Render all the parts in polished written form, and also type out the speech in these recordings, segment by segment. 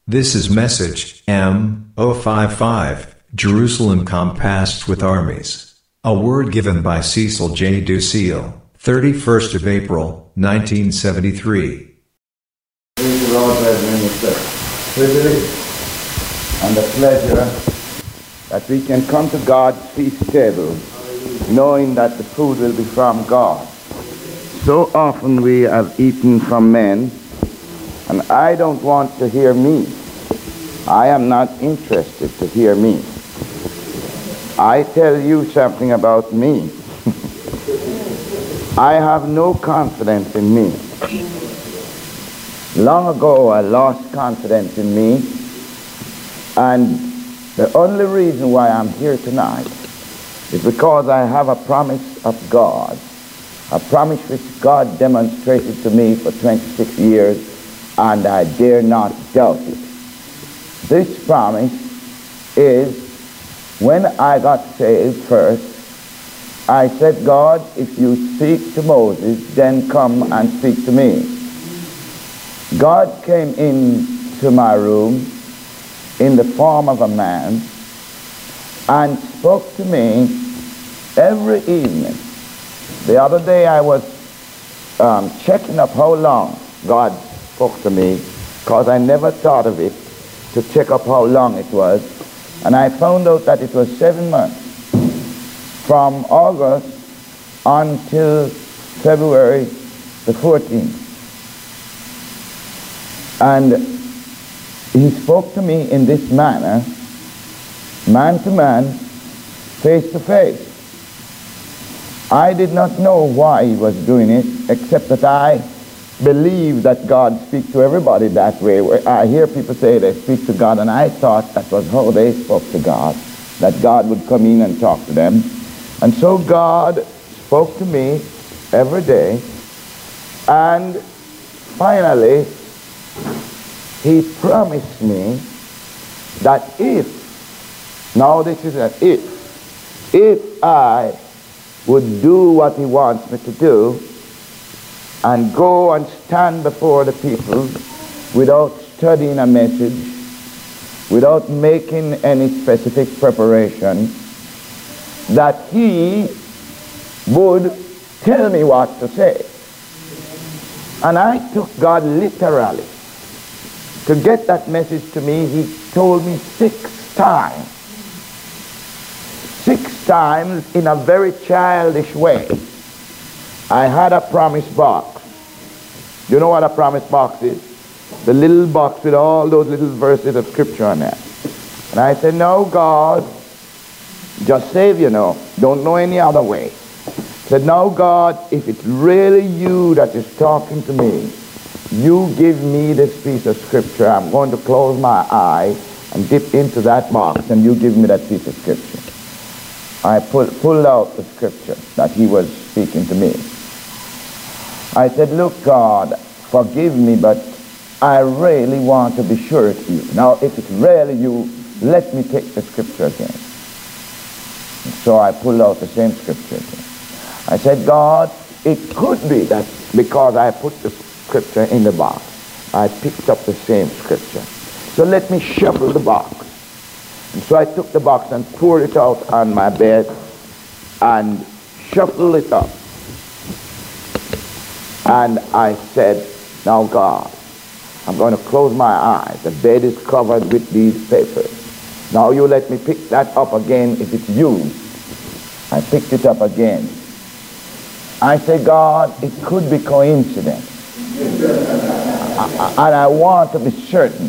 This is message M055, Jerusalem compassed with armies. A word given by Cecil J. Ducille, 31st of April, 1973. Praise the Lord, brethren. It's a privilege and a pleasure that we can come to God's feast table knowing that the food will be from God. So often we have eaten from men, and I don't want to hear me. I am not interested to hear me. I tell you something about me. I have no confidence in me. Long ago I lost confidence in me, and the only reason why I'm here tonight is because I have a promise of God, a promise which God demonstrated to me for 26 years, and I dare not doubt it. This promise is, when I got saved first, I said, God, if you speak to Moses, then come and speak to me. God came into my room in the form of a man and spoke to me every evening. The other day I was checking up how long God spoke to me, because I never thought of it to check up how long it was, and I found out that it was 7 months, from August until February the 14th. And he spoke to me in this manner, man to man, face to face. I did not know why he was doing it, except that I believe that God speaks to everybody that way. I hear people say they speak to God, and I thought that was how they spoke to God, that God would come in and talk to them. And so God spoke to me every day, and finally he promised me that now this is an if I would do what he wants me to do and go and stand before the people without studying a message, without making any specific preparation, that he would tell me what to say. And I took God literally. To get that message to me, he told me 6 times. 6 times in a very childish way. I had a promise box. You know what a promise box is? The little box with all those little verses of scripture on there. And I said, no, God, just save you now. Don't know any other way. I said, no, God, if it's really you that is talking to me, you give me this piece of scripture. I'm going to close my eye and dip into that box, and you give me that piece of scripture. I pulled out the scripture that he was speaking to me. I said, look, God, forgive me, but I really want to be sure it's you. Now, if it's really you, let me take the scripture again. And so I pulled out the same scripture again. I said, God, it could be that because I put the scripture in the box, I picked up the same scripture. So let me shuffle the box. And so I took the box and poured it out on my bed and shuffled it up. And I said, now God, I'm going to close my eyes. The bed is covered with these papers. Now you let me pick that up again if it's you. I picked it up again. I said, God, it could be coincidence. And I want to be certain.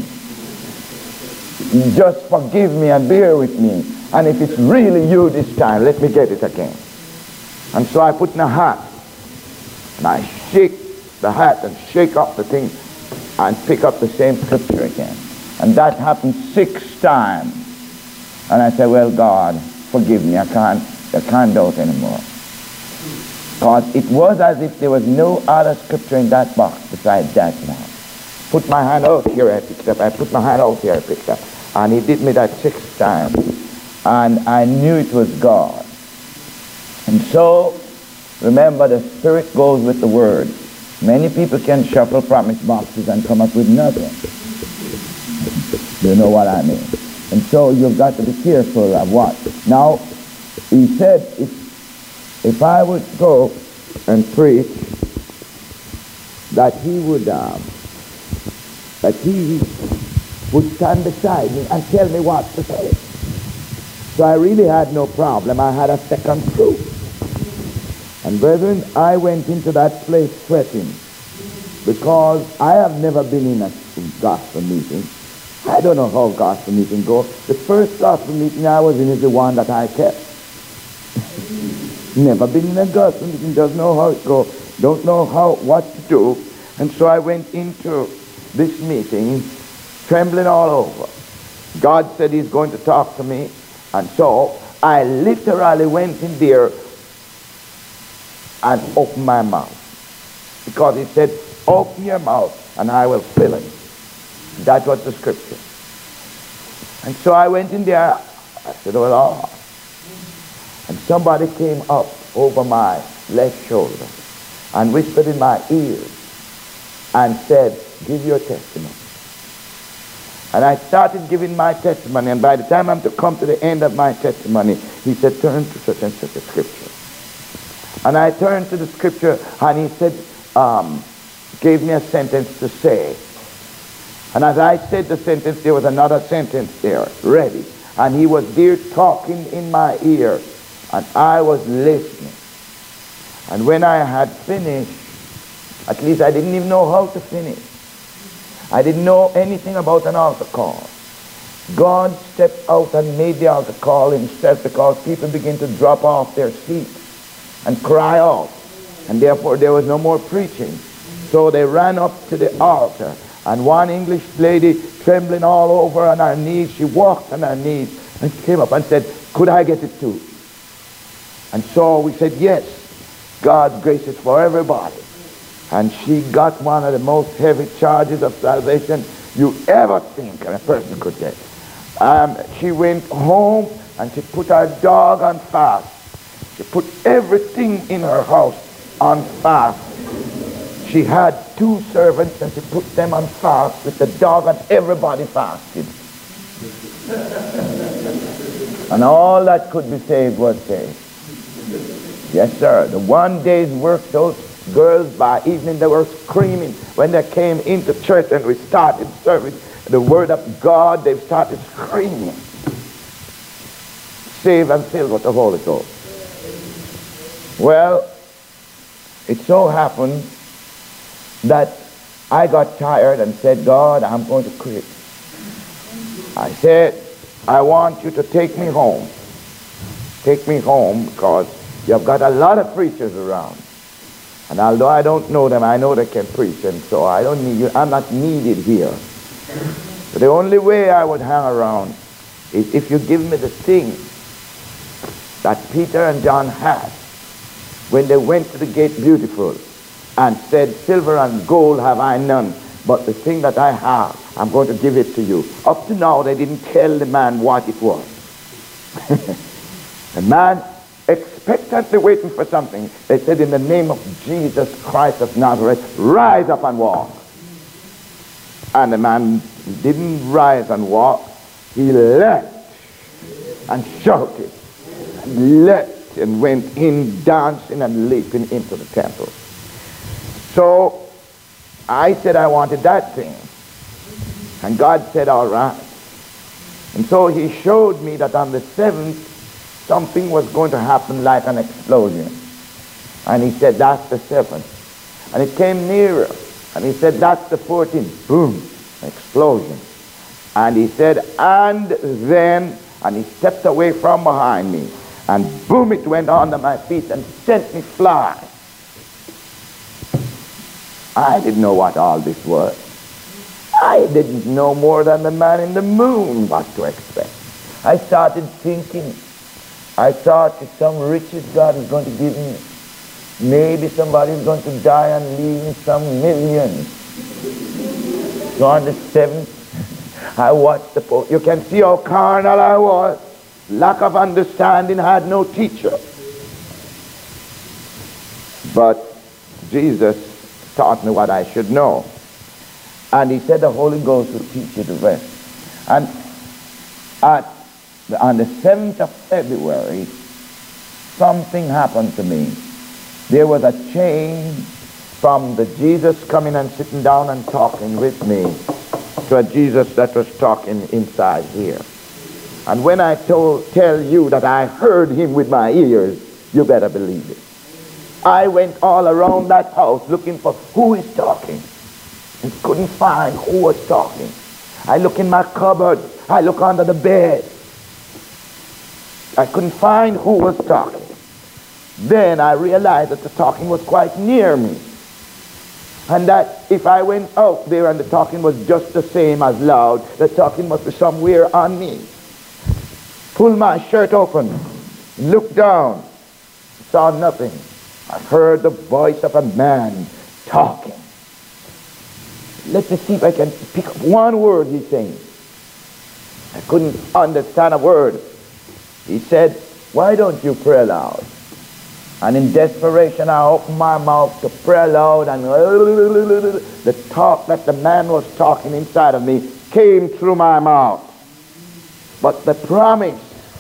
Just forgive me and bear with me. And if it's really you this time, let me get it again. And so I put in a hat. And I shake the hat and shake up the thing and pick up the same scripture again. And that happened 6 times. And I said, well, God, forgive me. I can't doubt anymore. Because it was as if there was no other scripture in that box besides that one. Put my hand out here, I picked up. I put my hand out here, I picked up. And he did me that 6 times. And I knew it was God. And so, remember, the Spirit goes with the Word. Many people can shuffle promise boxes and come up with nothing. You know what I mean? And so you've got to be careful of what. Now, he said, if I would go and preach, that he would stand beside me and tell me what to say. So I really had no problem. I had a second truth. And brethren, I went into that place sweating, because I have never been in a gospel meeting. I don't know how gospel meeting go. The first gospel meeting I was in is the one that I kept. Never been in a gospel meeting, doesn't know how it go, don't know what to do. And so I went into this meeting trembling all over. God said he's going to talk to me, and so I literally went in there and opened my mouth, because he said, open your mouth and I will fill it. That was the scripture. And so I went in there. I said, oh Lord. And somebody came up over my left shoulder and whispered in my ear and said, give your testimony. And I started giving my testimony, and by the time I'm to come to the end of my testimony, he said, turn to such and such a scripture. And I turned to the scripture, and he said, gave me a sentence to say. And as I said the sentence, there was another sentence there, ready. And he was there talking in my ear, and I was listening. And when I had finished, at least I didn't even know how to finish. I didn't know anything about an altar call. God stepped out and made the altar call himself, because people began to drop off their seats and cry out. And therefore there was no more preaching. So they ran up to the altar, and one English lady, trembling all over on her knees, she walked on her knees and came up and said, could I get it too? And so we said, yes, God's grace is for everybody. And she got one of the most heavy charges of salvation you ever think a person could get. She went home and she put her dog on fast. She put everything in her house on fast. She had 2 servants and she put them on fast with the dog, and everybody fasted. And all that could be saved was saved. Yes, sir. The one day's work, those girls by evening, they were screaming when they came into church and we started serving the word of God. They started screaming, saved and filled with the Holy Ghost. Well, it so happened that I got tired and said, God, I'm going to quit. I said, I want you to take me home. Take me home, because you've got a lot of preachers around. And although I don't know them, I know they can preach, and so I don't need you. I'm not needed here. But the only way I would hang around is if you give me the things that Peter and John had when they went to the gate beautiful and said, silver and gold have I none, but the thing that I have, I'm going to give it to you. Up to now, they didn't tell the man what it was. The man expectantly waiting for something. They said, in the name of Jesus Christ of Nazareth, rise up and walk. And the man didn't rise and walk. He left and shouted and left and went in dancing and leaping into the temple. So I said I wanted that thing. And God said, all right. And so he showed me that on the 7th, something was going to happen like an explosion. And he said, that's the 7th. And it came nearer. And he said, that's the 14th. Boom, explosion. And he said, and then, and he stepped away from behind me. And boom, it went under my feet and sent me flying. I didn't know what all this was. I didn't know more than the man in the moon what to expect. I started thinking, I thought if some riches God is going to give me, maybe somebody is going to die and leave me some millions. So on the 7th, I watched the post. You can see how carnal I was. Lack of understanding, had no teacher. But Jesus taught me what I should know. And he said the Holy Ghost will teach you the rest. And on the 7th of February, something happened to me. There was a change from the Jesus coming and sitting down and talking with me to a Jesus that was talking inside here. And when I tell you that I heard him with my ears, you better believe it. I went all around that house looking for who is talking and couldn't find who was talking. I look in my cupboard, I look under the bed. I couldn't find who was talking. Then I realized that the talking was quite near me. And that if I went out there and the talking was just the same as loud, the talking must be somewhere on me. Pull my shirt open, look down, saw nothing. I heard the voice of a man talking. Let me see if I can pick up one word he's saying. I couldn't understand a word. He said, "Why don't you pray aloud?" And in desperation, I opened my mouth to pray aloud, and the talk that the man was talking inside of me came through my mouth. But the promise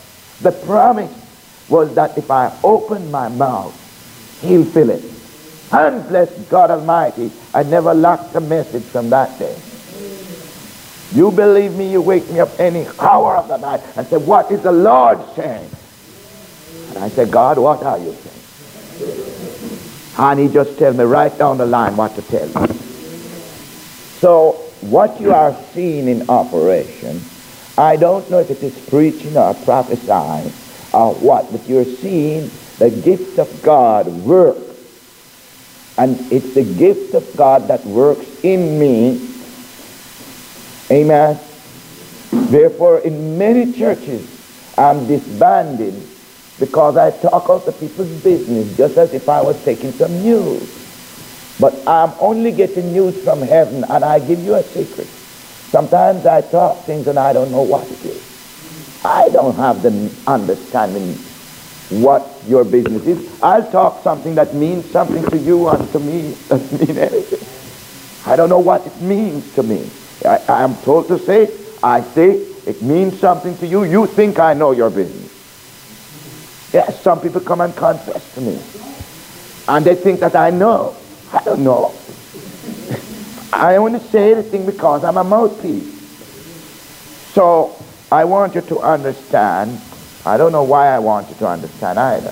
was that if I opened my mouth, he'll fill it. And bless God Almighty, I never lacked a message from that day. You believe me, you wake me up any hour of the night and say, "What is the Lord saying?" And I say, "God, what are you saying?" And he just tells me right down the line what to tell you. So what you are seeing in operation, I don't know if it is preaching or prophesying or what, but you're seeing the gift of God work. And it's the gift of God that works in me. Amen. Therefore, in many churches, I'm disbanded because I talk out the people's business just as if I was taking some news. But I'm only getting news from heaven, and I give you a secret. Sometimes I talk things and I don't know what it is. I don't have the understanding what your business is. I'll talk something that means something to you, and to me doesn't mean anything. I don't know what it means to me. I am told to say, I say, it means something to you. You think I know your business. Yes, some people come and confess to me, and they think that I know. I don't know. I only say the thing because I'm a mouthpiece. So I want you to understand. I don't know why I want you to understand either.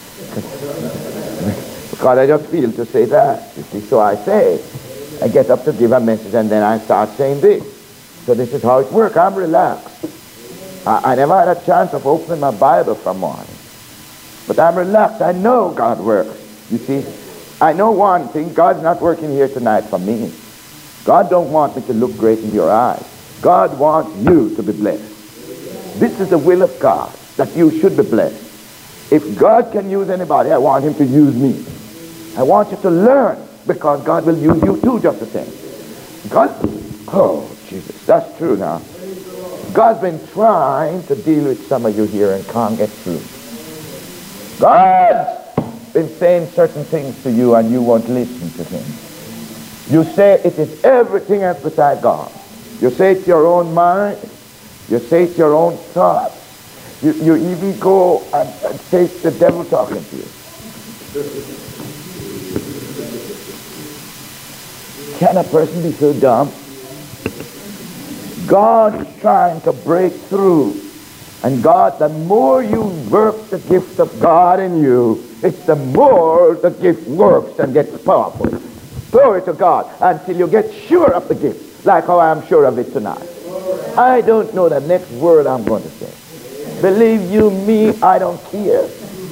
Because I just feel to say that. You see, so I say, I get up to give a message and then I start saying this. So this is how it works. I'm relaxed. I never had a chance of opening my Bible for morning. But I'm relaxed. I know God works. You see, I know one thing. God's not working here tonight for me. God don't want me to look great in your eyes. God wants you to be blessed. This is the will of God, that you should be blessed. If God can use anybody, I want him to use me. I want you to learn, because God will use you too just the same. God, oh Jesus, that's true now. God's been trying to deal with some of you here and can't get through. God's been saying certain things to you and you won't listen to him. You say it is everything else beside God. You say it's your own mind. You say it's your own thoughts. You even go and say it's the devil talking to you. Can a person be so dumb? God is trying to break through. And God, the more you work the gift of God in you, it's the more the gift works and gets powerful. Glory to God, until you get sure of the gift, like how I'm sure of it tonight. I don't know the next word I'm going to say. Believe you me, I don't care.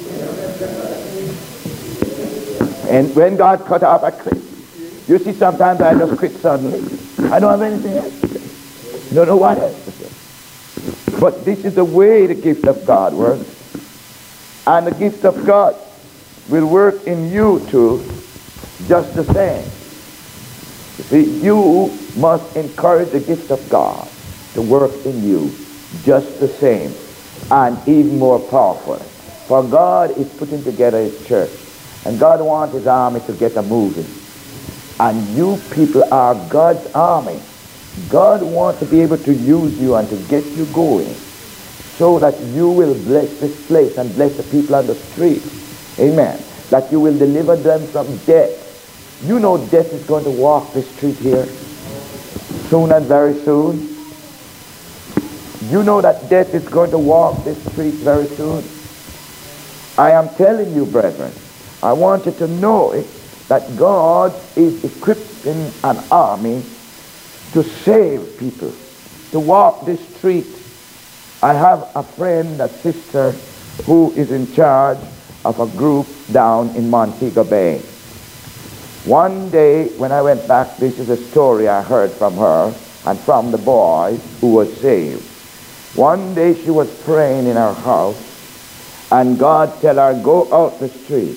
And when God cut off, I quit. You see, sometimes I just quit suddenly. I don't have anything else to say. I don't know what else to say. But this is the way the gift of God works. And the gift of God will work in you too, just the same. You see, you must encourage the gift of God to work in you just the same, and even more powerful. For God is putting together his church, and God wants his army to get a moving. And you people are God's army. God wants to be able to use you and to get you going so that you will bless this place and bless the people on the street. Amen. That you will deliver them from death. You know death is going to walk the street here soon and very soon. You know that death is going to walk this street very soon. I am telling you, brethren, I want you to know it, that God is equipping an army to save people, to walk this street. I have a friend, a sister, who is in charge of a group down in Montego Bay. One day when I went back, this is a story I heard from her and from the boy who was saved. One day she was praying in her house, and God tell her, go out the street.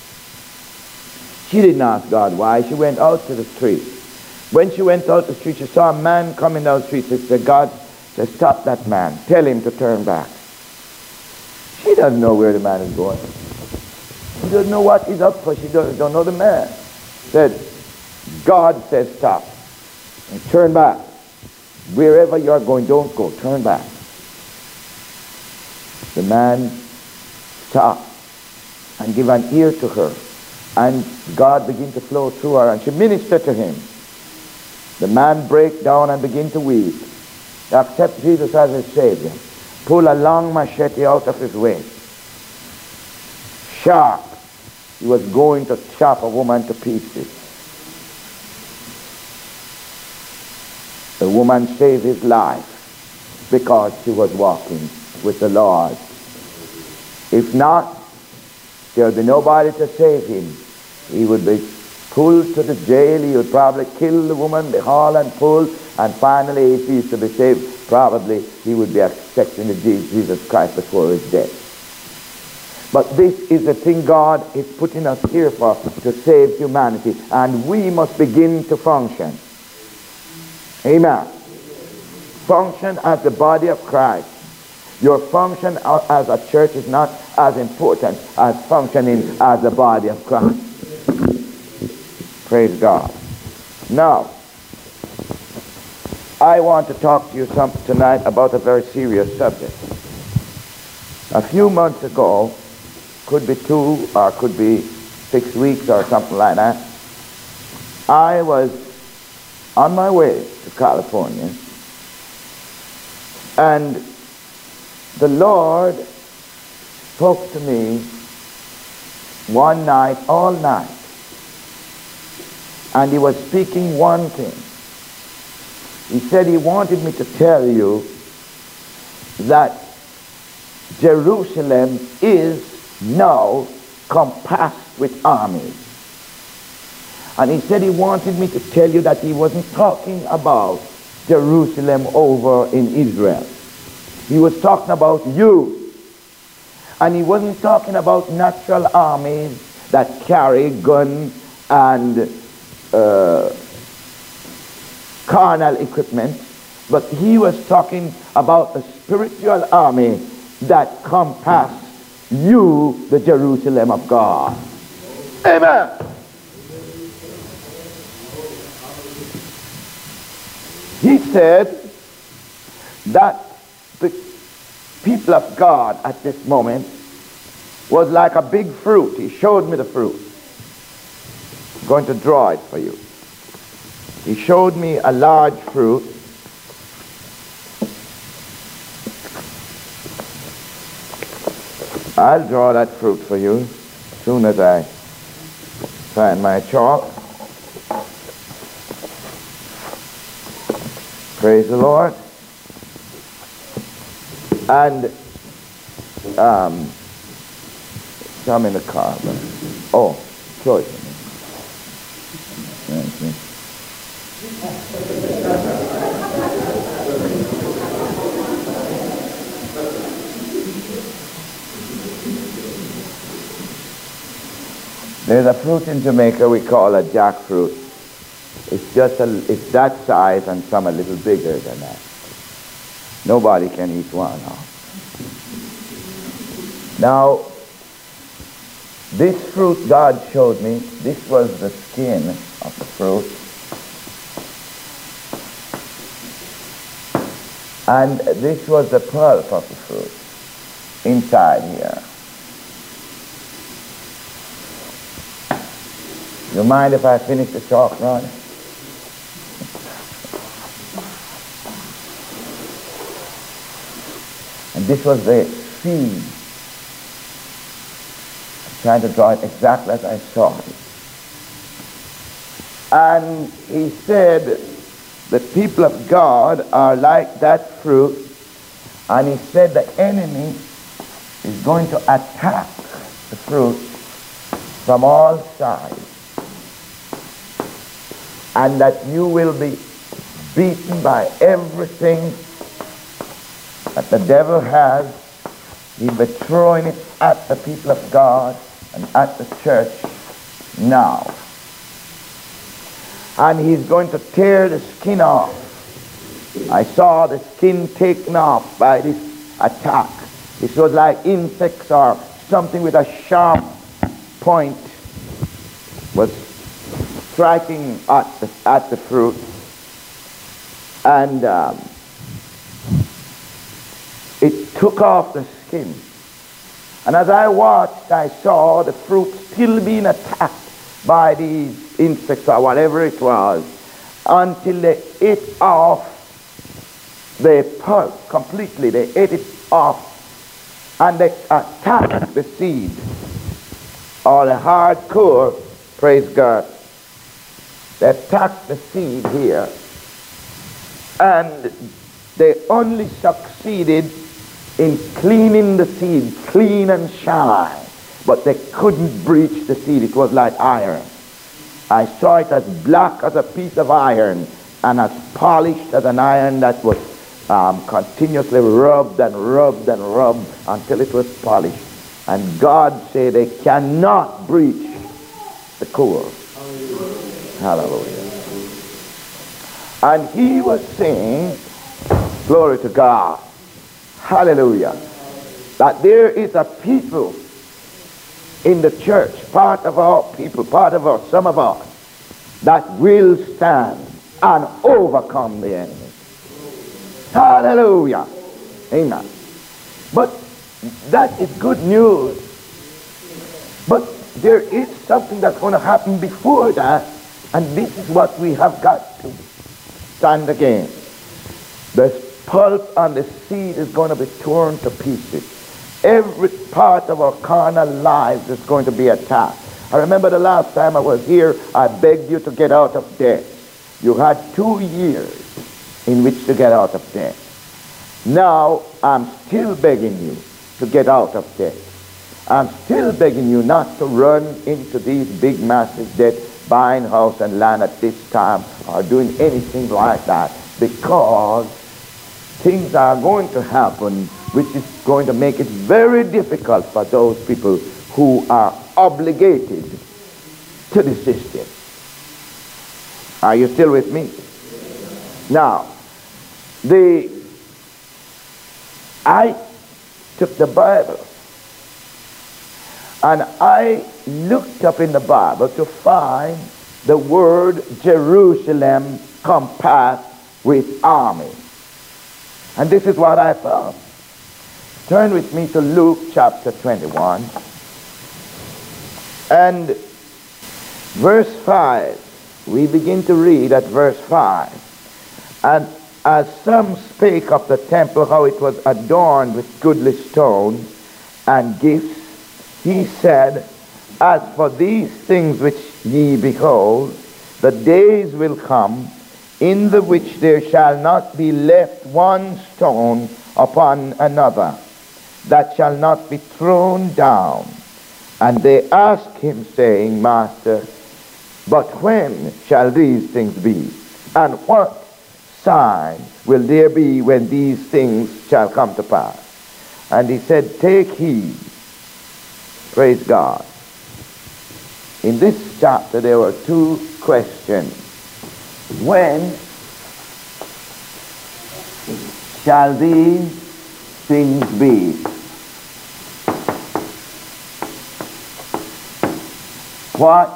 She didn't ask God why. She went out to the street. When she went out the street, she saw a man coming down the street. She said, God said, stop that man. Tell him to turn back. She doesn't know where the man is going. She doesn't know what he's up for. She don't know the man. Said, God says stop. And turn back. Wherever you're going, don't go. Turn back. The man stopped and gave an ear to her. And God began to flow through her, and she ministered to him. The man break down and begin to weep. Accept Jesus as his Savior. Pull a long machete out of his waist. Sharp. He was going to chop a woman to pieces. The woman saved his life because she was walking with the Lord. If not, there would be nobody to save him. He would be pulled to the jail. He would probably kill the woman, be hauled and pulled, and finally, if he is to be saved, probably he would be accepting Jesus Christ before his death. But this is the thing God is putting us here for, to save humanity, and we must begin to function. Amen. Function as the body of Christ. Your function as a church is not as important as functioning as the body of Christ. Praise God. Now, I want to talk to you tonight about a very serious subject. A few months ago, could be 2 or could be 6 weeks or something like that, I was on my way to California, and the Lord spoke to me one night, all night, and he was speaking one thing. He said he wanted me to tell you that Jerusalem is now compassed with armies. And he said he wanted me to tell you that he wasn't talking about Jerusalem over in Israel. He was talking about you. And he wasn't talking about natural armies that carry guns and carnal equipment, but he was talking about a spiritual army that compassed you, the Jerusalem of God. Amen. He said that the people of God at this moment was like a big fruit. He showed me the fruit. I'm going to draw it for you. He showed me a large fruit. I'll draw that fruit for you as soon as I find my chalk. Praise the Lord. And I'm in the car. But, oh, Chloe. Thank you. There's a fruit in Jamaica we call a jackfruit. It's that size and some a little bigger than that. Nobody can eat one. Huh? Now, this fruit God showed me, this was the skin of the fruit. And this was the pulp of the fruit inside here. You mind if I finish the talk, Ron? And this was the seed. I'm trying to draw it exactly as I saw it. And he said, the people of God are like that fruit. And he said the enemy is going to attack the fruit from all sides. And that you will be beaten by everything that the devil has. He'll be throwing it at the people of God and at the church now. And he's going to tear the skin off. I saw the skin taken off by this attack. It was like insects or something with a sharp point was striking at the fruit. And it took off the skin. And as I watched, I saw the fruit still being attacked by these insects or whatever it was, until they ate off the pulp completely. They ate it off, and they attacked the seed, or the hard core, praise God. They attacked the seed here, and they only succeeded in cleaning the seed, clean and shine, but they couldn't breach the seed. It was like iron. I saw it as black as a piece of iron and as polished as an iron that was continuously rubbed and rubbed and rubbed until it was polished. And God said they cannot breach the core. Hallelujah. And he was saying, glory to God, hallelujah, that there is a people in the church, part of our people, part of us, some of us, that will stand and overcome the enemy. Hallelujah. Amen. But that is good news. But there is something that's going to happen before that, and this is what we have got to stand against. The pulp and the seed is going to be torn to pieces. Every part of our carnal lives is going to be attacked. I remember the last time I was here, I begged you to get out of debt. You had 2 years in which to get out of debt. Now, I'm still begging you to get out of debt. I'm still begging you not to run into these big massive debt, buying house and land at this time or doing anything like that, because things are going to happen which is going to make it very difficult for those people who are obligated to the system. Are you still with me? Now, I took the Bible and I looked up in the Bible to find the word Jerusalem compassed with army. And this is what I found. Turn with me to Luke chapter 21 and verse 5. We begin to read at verse 5. And as some spake of the temple, how it was adorned with goodly stones and gifts, he said, as for these things which ye behold, the days will come, in the which there shall not be left one stone upon another, that shall not be thrown down. And they asked him, saying, Master, but when shall these things be? And what sign will there be when these things shall come to pass? And he said, take heed. Praise God. In this chapter there were 2 questions. When shall these things be? What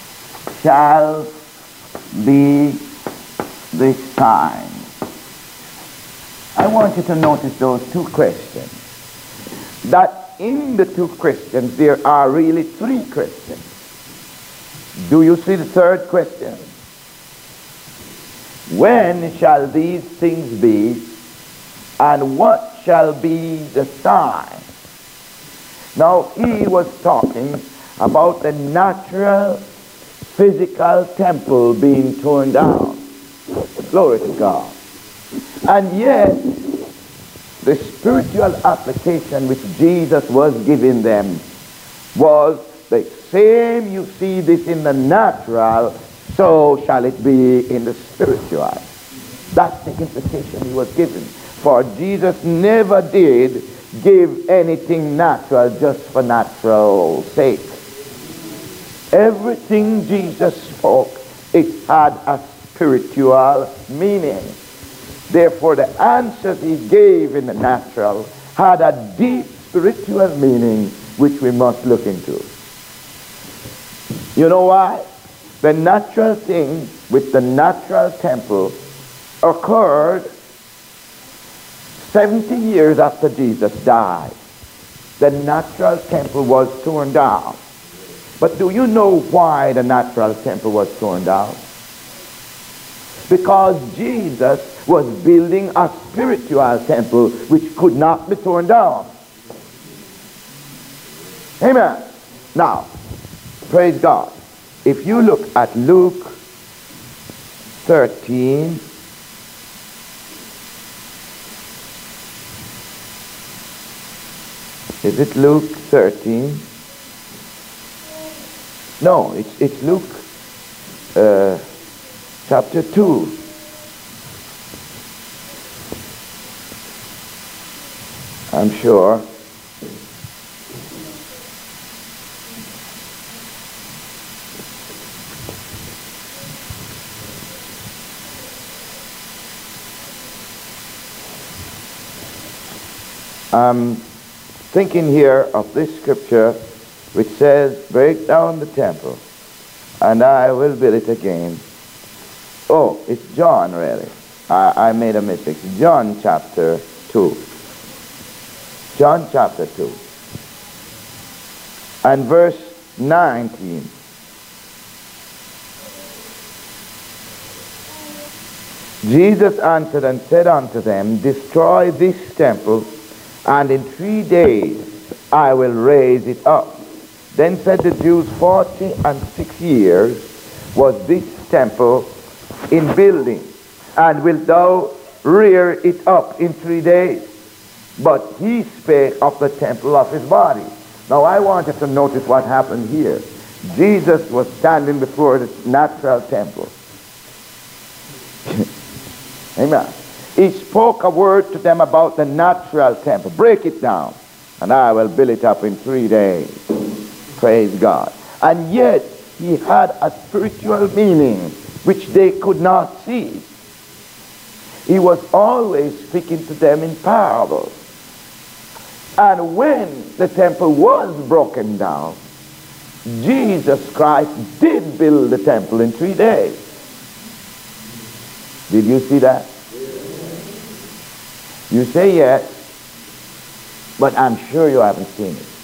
shall be the sign? I want you to notice those two questions. That in the two questions there are really three questions. Do you see the third question? When shall these things be, and what shall be the sign? Now he was talking about the natural physical temple being torn down. Glory to God. And yet the spiritual application which Jesus was giving them was the same. You see this in the natural, so shall it be in the spiritual. That's the implication he was giving. For Jesus never did give anything natural just for natural sake. Everything Jesus spoke, it had a spiritual meaning. Therefore, the answers he gave in the natural had a deep spiritual meaning which we must look into. You know why? The natural thing with the natural temple occurred 70 years after Jesus died. The natural temple was torn down. But do you know why the natural temple was torn down? Because Jesus was building a spiritual temple which could not be torn down. Amen. Now, praise God. If you look at Luke 13, is it Luke 13? No, it's Luke chapter 2. I'm sure. I'm thinking here of this scripture which says, break down the temple and I will build it again. Oh, it's John really. I made a mistake. John chapter 2. John chapter 2 and verse 19. Jesus answered and said unto them, destroy this temple, and in 3 days I will raise it up. Then said the Jews, 46 years was this temple in building, and wilt thou rear it up in 3 days? But he spake of the temple of his body. Now I want you to notice what happened here. Jesus was standing before the natural temple. Amen. He spoke a word to them about the natural temple. Break it down, and I will build it up in 3 days. Praise God. And yet he had a spiritual meaning which they could not see. He was always speaking to them in parables. And when the temple was broken down, Jesus Christ did build the temple in 3 days. Did you see that? You say yes, but I'm sure you haven't seen it.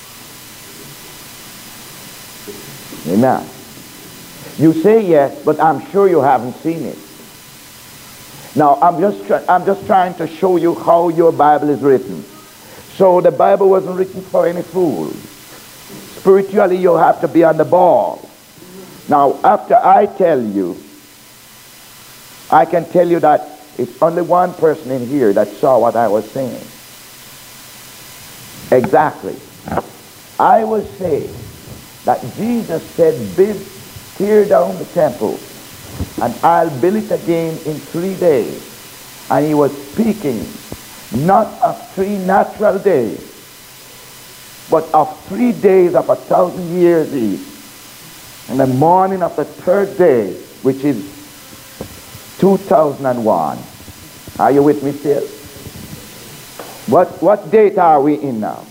Amen. You say yes, but I'm sure you haven't seen it. Now, I'm just trying to show you how your Bible is written. So the Bible wasn't written for any fools. Spiritually, you have to be on the ball. Now, after I tell you, I can tell you that it's only one person in here that saw what I was saying. Exactly. I was saying that Jesus said, tear down the temple, and I'll build it again in 3 days. And he was speaking not of 3 natural days, but of 3 days of 1,000 years each. And the morning of the 3rd day, which is 2001. Are you with me still? What date are we in now?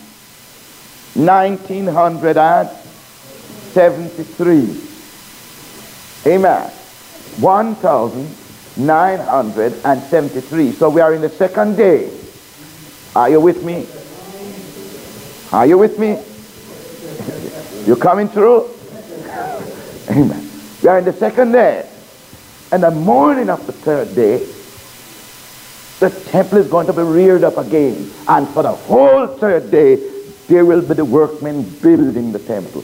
1973. Amen. 1,000 973. So we are in the second day. Are you with me? Are you with me? You coming through? Amen. We are in the second day. And the morning of the third day, the temple is going to be reared up again. And for the whole third day, there will be the workmen building the temple.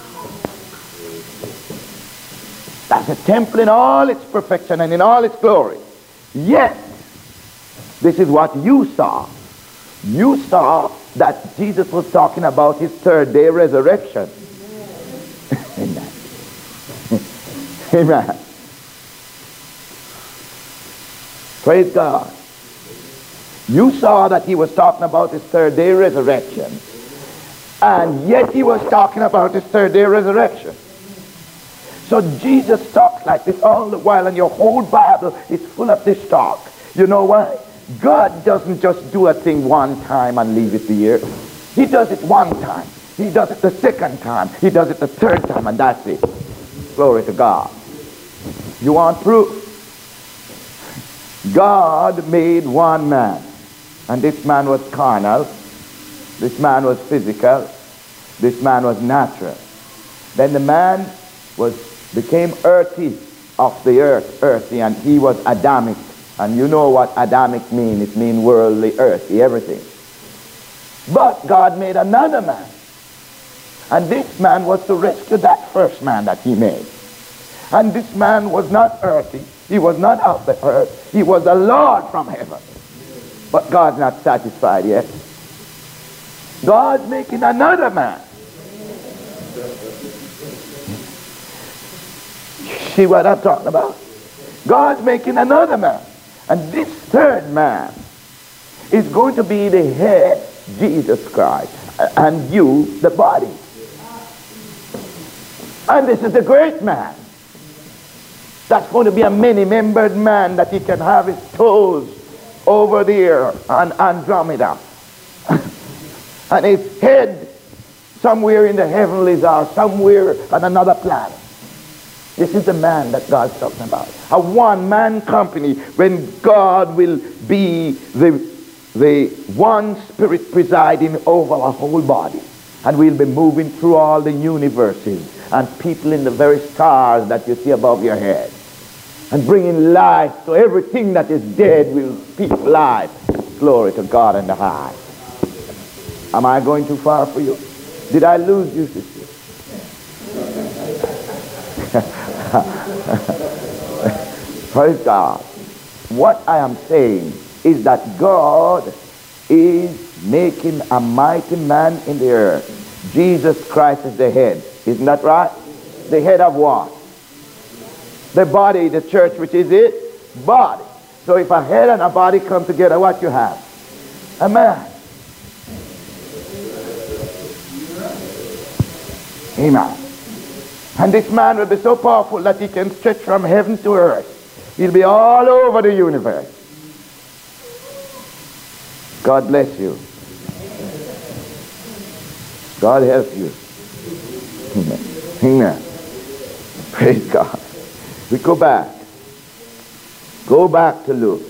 That's a temple in all its perfection and in all its glory. Yet, this is what you saw. You saw that Jesus was talking about his third day resurrection. Amen. Amen. Praise God. You saw that he was talking about his third day resurrection. And yet he was talking about his third day resurrection. So Jesus talks like this all the while, and your whole Bible is full of this talk. You know why? God doesn't just do a thing one time and leave it there. He does it one time. He does it the second time. He does it the third time, and that's it. Glory to God. You want proof? God made one man, and this man was carnal, this man was physical, this man was natural. Then the man became earthy of the earth, earthy, and he was Adamic. And you know what Adamic means. It means worldly, earthy, everything. But God made another man. And this man was to rescue that first man that he made. And this man was not earthy. He was not of the earth. He was the Lord from heaven. But God's not satisfied yet. God's making another man. See what I'm talking about? God's making another man. And this third man is going to be the head, Jesus Christ, and you, the body. And this is the great man. That's going to be a many-membered man, that he can have his toes over there on Andromeda. And his head somewhere in the heavenlies or somewhere on another planet. This is the man that God's talking about. A one-man company, when God will be the one spirit presiding over a whole body. And we'll be moving through all the universes and people in the very stars that you see above your head. And bringing life to everything that is dead will speak life. Glory to God in the high. Am I going too far for you? Did I lose you, sister? Praise God. What I am saying is that God is making a mighty man in the earth. Jesus Christ is the head. Isn't that right? The head of what? The body, the church, which is it? Body. So if a head and a body come together, what you have? A man. Amen. And this man will be so powerful that he can stretch from heaven to earth. He'll be all over the universe. God bless you. God help you. Amen. Amen. Praise God. We go back. Go back to Luke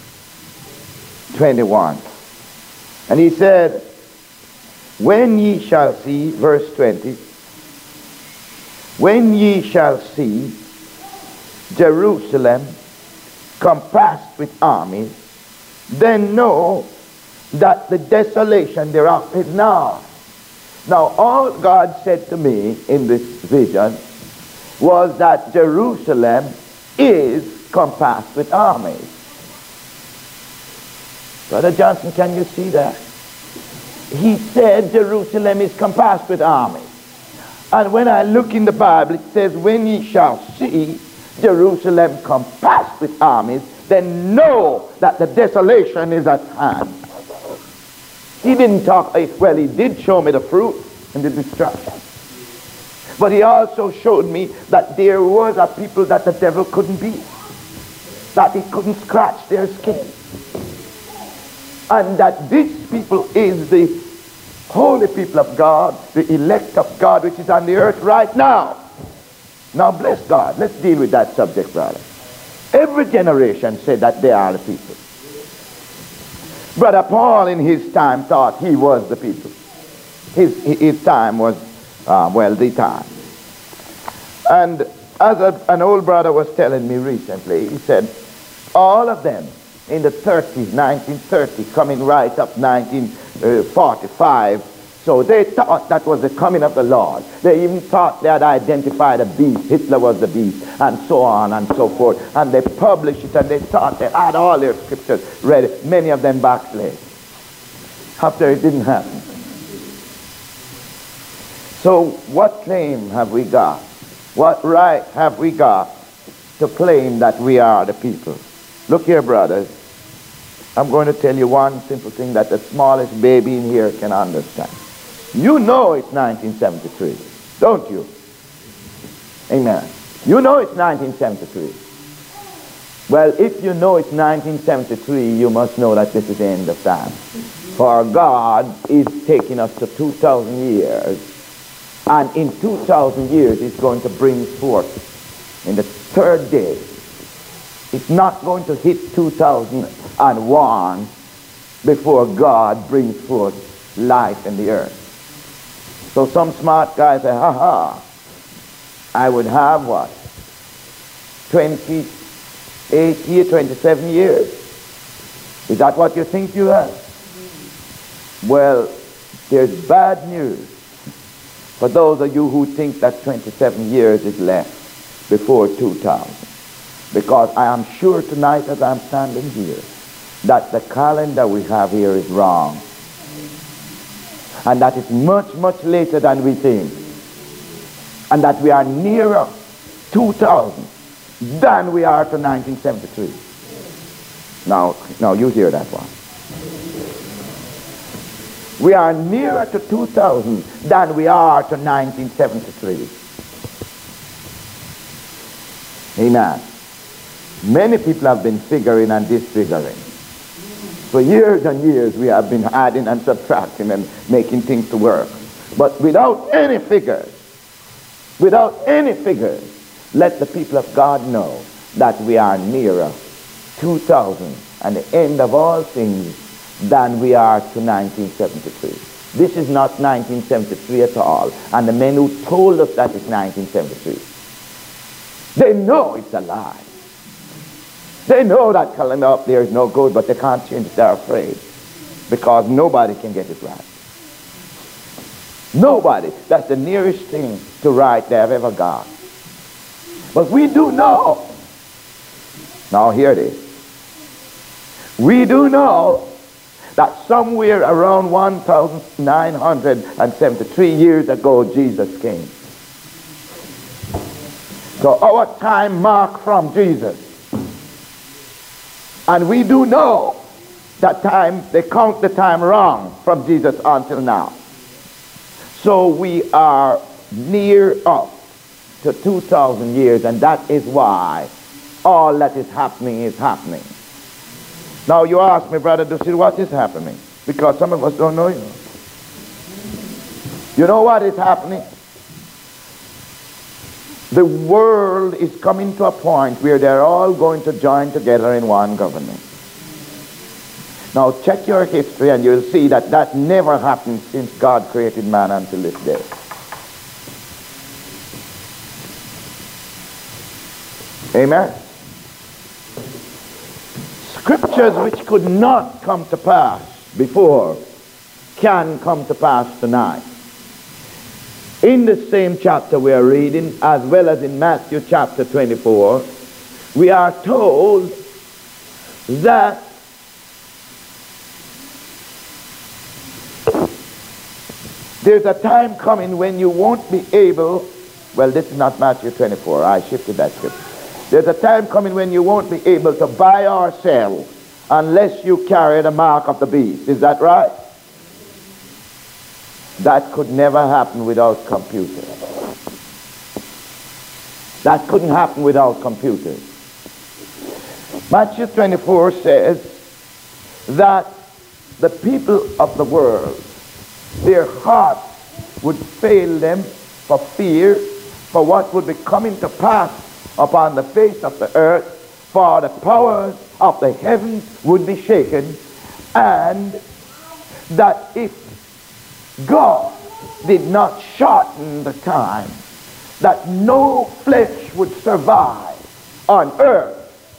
21. And he said, when ye shall see, verse 20, when ye shall see Jerusalem compassed with armies, then know that the desolation thereof is now. Now all God said to me in this vision was that Jerusalem is compassed with armies. Brother Johnson, can you see that? He said Jerusalem is compassed with armies. And when I look in the Bible, it says, when ye shall see Jerusalem compassed with armies, then know that the desolation is at hand. He didn't talk, well, he did show me the fruit and the destruction. But he also showed me that there was a people that the devil couldn't beat, that he couldn't scratch their skin. And that this people is the holy people of God, the elect of God, which is on the earth right now. Now bless God. Let's deal with that subject, brother. Every generation said that they are the people. Brother Paul in his time thought he was the people. His time was, the time. And as an old brother was telling me recently, he said, all of them in the 30s, 1930, coming right up 1945, so they thought that was the coming of the Lord. They even thought they had identified a beast. Hitler was the beast, and so on and so forth. And they published it, and they thought they had all their scriptures ready. Many of them backslid after it didn't happen. So what claim have we got? What right have we got to claim that we are the people? Look here, brothers. I'm going to tell you one simple thing that the smallest baby in here can understand. You know it's 1973, don't you? Amen. You know it's 1973. Well, if you know it's 1973, you must know that this is the end of time. For God is taking us to 2,000 years. And in 2,000 years, He's going to bring forth in the third day. It's not going to hit 2001 before God brings forth life in the earth. So some smart guy say, I would have what? 28 years, 27 years. Is that what you think you have? Well, there's bad news for those of you who think that 27 years is left before 2000. Because I am sure tonight as I'm standing here that the calendar we have here is wrong. And that it's much, much later than we think. And that we are nearer 2000 than we are to 1973. Now you hear that one. We are nearer to 2000 than we are to 1973. Amen. Many people have been figuring and disfiguring. For years and years we have been adding and subtracting and making things to work. But without any figures, let the people of God know that we are nearer 2000 and the end of all things than we are to 1973. This is not 1973 at all. And the men who told us that it's 1973, they know it's a lie. They know that calendar up there is no good, but they can't change it. They're afraid. Because nobody can get it right. Nobody. That's the nearest thing to right they have ever got. But we do know. Now here it is. We do know that somewhere around 1973 years ago Jesus came. So our time marked from Jesus. And we do know that time, they count the time wrong from Jesus until now. So we are near up to 2,000 years, and that is why all that is happening is happening. Now you ask me, Brother Ducil, what is happening? Because some of us don't know. You know what is happening? The world is coming to a point where they're all going to join together in one government. Now check your history and you'll see that that never happened since God created man until this day. Amen? Scriptures which could not come to pass before can come to pass tonight. In the same chapter we are reading, as well as in Matthew chapter 24, we are told that there's a time coming when you won't be able, well, this is not Matthew 24, I shifted that scripture. There's a time coming when you won't be able to buy or sell unless you carry the mark of the beast. Is that right? That could never happen without computers. That couldn't happen without computers. Matthew 24 says that the people of the world, their hearts would fail them for fear for what would be coming to pass upon the face of the earth, for the powers of the heavens would be shaken, and that if God did not shorten the time, that no flesh would survive on earth,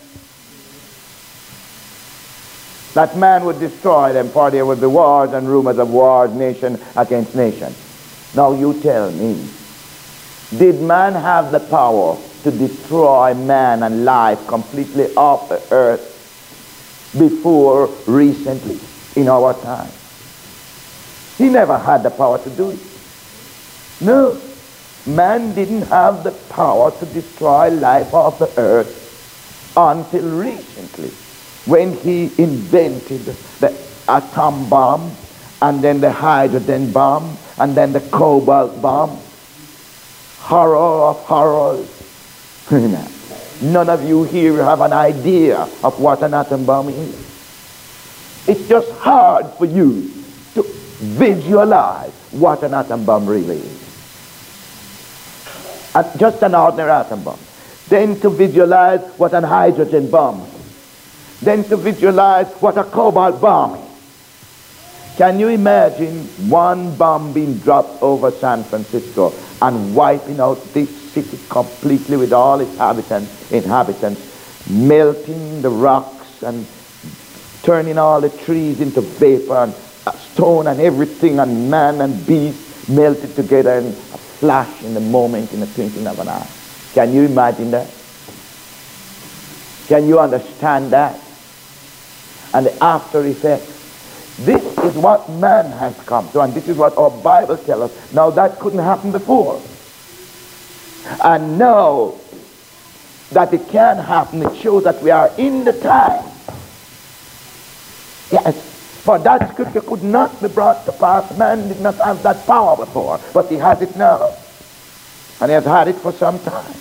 that man would destroy them, for there would be wars and rumors of wars, nation against nation. Now you tell me, did man have the power to destroy man and life completely off the earth before recently in our time? He never had the power to do it. No. Man didn't have the power to destroy life off the earth until recently, when he invented the atom bomb, and then the hydrogen bomb, and then the cobalt bomb. Horror of horrors. None of you here have an idea of what an atom bomb is. It's just hard for you to visualize what an atom bomb really is. Just an ordinary atom bomb. Then to visualize what an hydrogen bomb is. Then to visualize what a cobalt bomb is. Can you imagine one bomb being dropped over San Francisco and wiping out this city completely with all its inhabitants, melting the rocks and turning all the trees into vapor, and stone and everything, and man and beast melted together in a flash, in the moment, in the twinkling of an eye? Can you imagine that? Can you understand that? And the after effects. This is what man has come to, and this is what our Bible tells us. Now that couldn't happen before. And now that it can happen, it shows that we are in the time. Yes, for that scripture could not be brought to pass. Man did not have that power before, but he has it now. And he has had it for some time.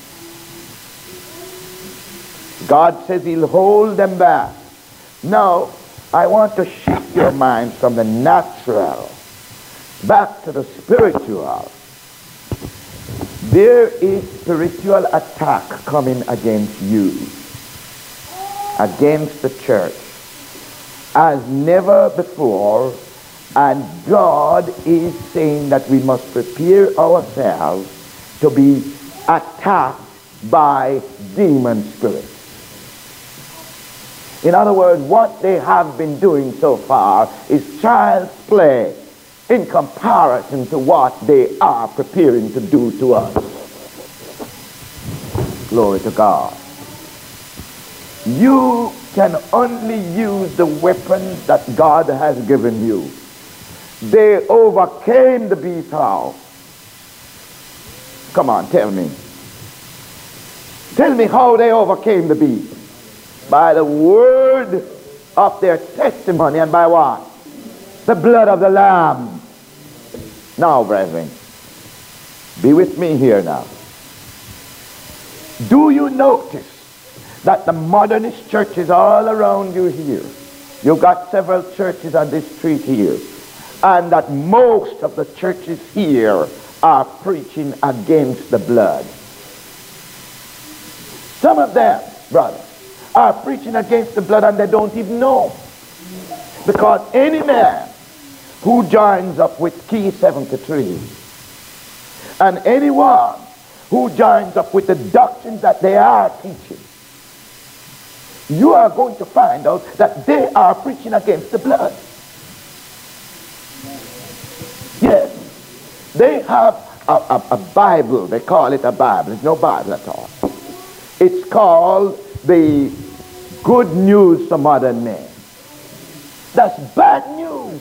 God says he'll hold them back. Now, I want to shift your mind from the natural back to the spiritual. There is spiritual attack coming against you, against the church, as never before, and God is saying that we must prepare ourselves to be attacked by demon spirits. In other words, what they have been doing so far is child's play in comparison to what they are preparing to do to us. Glory to God. You can only use the weapons that God has given you. They overcame the beast how? Come on, tell me. Tell me how they overcame the beast. By the word of their testimony, and by what? The blood of the Lamb. Now, brethren, be with me here now. Do you notice that the modernist churches all around you here, you've got several churches on this street here, and that most of the churches here are preaching against the blood? Some of them, brothers, are preaching against the blood, and they don't even know. Because any man who joins up with Key 73, and anyone who joins up with the doctrines that they are teaching, you are going to find out that they are preaching against the blood. Yes, they have a Bible. They call it a Bible. It's no Bible at all. It's called the Good News to Modern Men. That's bad news.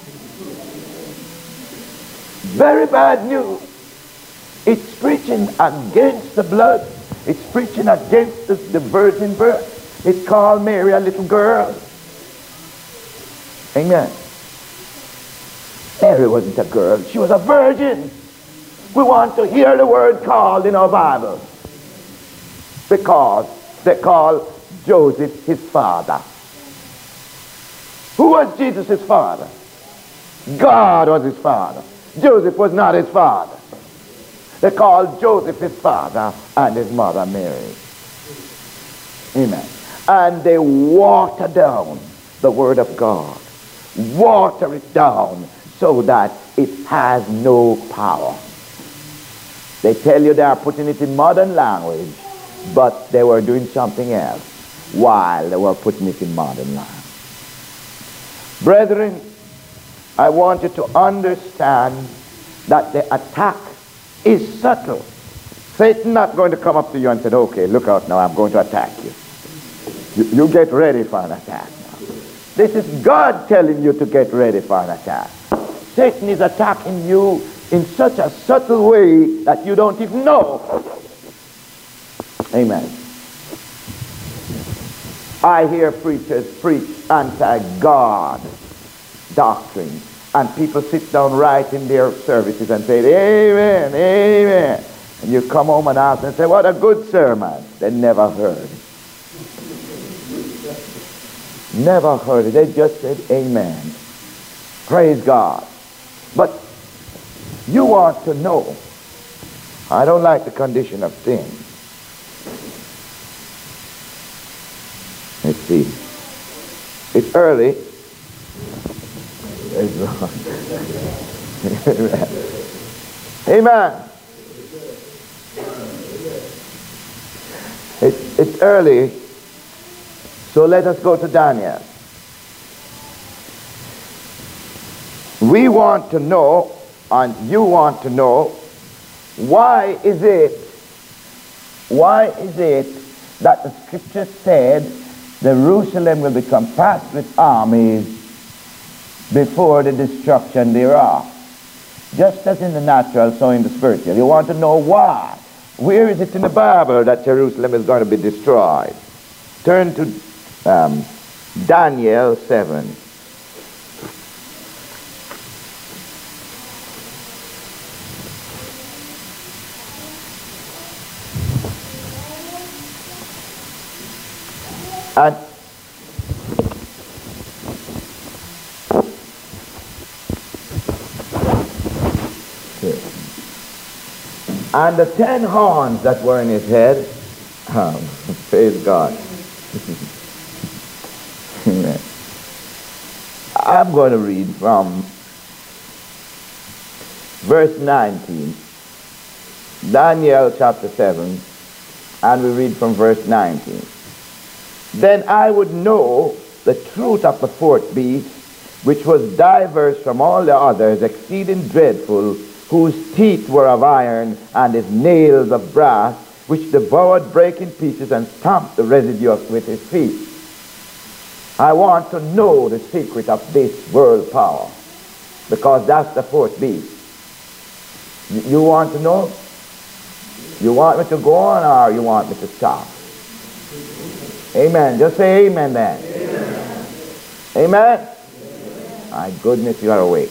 Very bad news. It's preaching against the blood. It's preaching against the virgin birth. It's called Mary a little girl. Amen. Mary wasn't a girl. She was a virgin. We want to hear the word called in our Bible, because they call Joseph his father. Who was Jesus' father? God was his father. Joseph was not his father. They called Joseph his father and his mother Mary. Amen. and they water down the Word of God. Water it down so that it has no power. They tell you they are putting it in modern language, but they were doing something else while they were putting it in modern language. Brethren, I want you to understand that the attack is subtle. Satan not going to come up to you and say, okay, look out now, I'm going to attack you. You get ready for an attack now. This is God telling you to get ready for an attack. Satan is attacking you in such a subtle way that you don't even know. Amen. I hear preachers preach anti-God doctrine, and people sit down right in their services and say, amen, amen. And you come home and ask and say, what a good sermon. They never heard it. Never heard it. They just said amen. Praise God. But you want to know. I don't like the condition of things. Let's see. It's early. Amen. It's early. So let us go to Daniel. We want to know, and you want to know, why is it that the scripture said Jerusalem will be compassed with armies before the destruction thereof? Just as in the natural, so in the spiritual. You want to know why. Where is it in the Bible that Jerusalem is going to be destroyed? Turn to Daniel 7. And the 10 horns that were in his head, praise God. Amen. I'm going to read from verse 19. Daniel chapter 7, and we read from verse 19. Then I would know the truth of the fourth beast, which was diverse from all the others, exceeding dreadful, whose teeth were of iron, and his nails of brass, which devoured, brake in pieces, and stamped the residue with his feet. I want to know the secret of this world power, because that's the fourth beast. You want to know? You want me to go on, or you want me to stop? Amen. Just say amen then. Amen. Amen? My goodness, you are awake.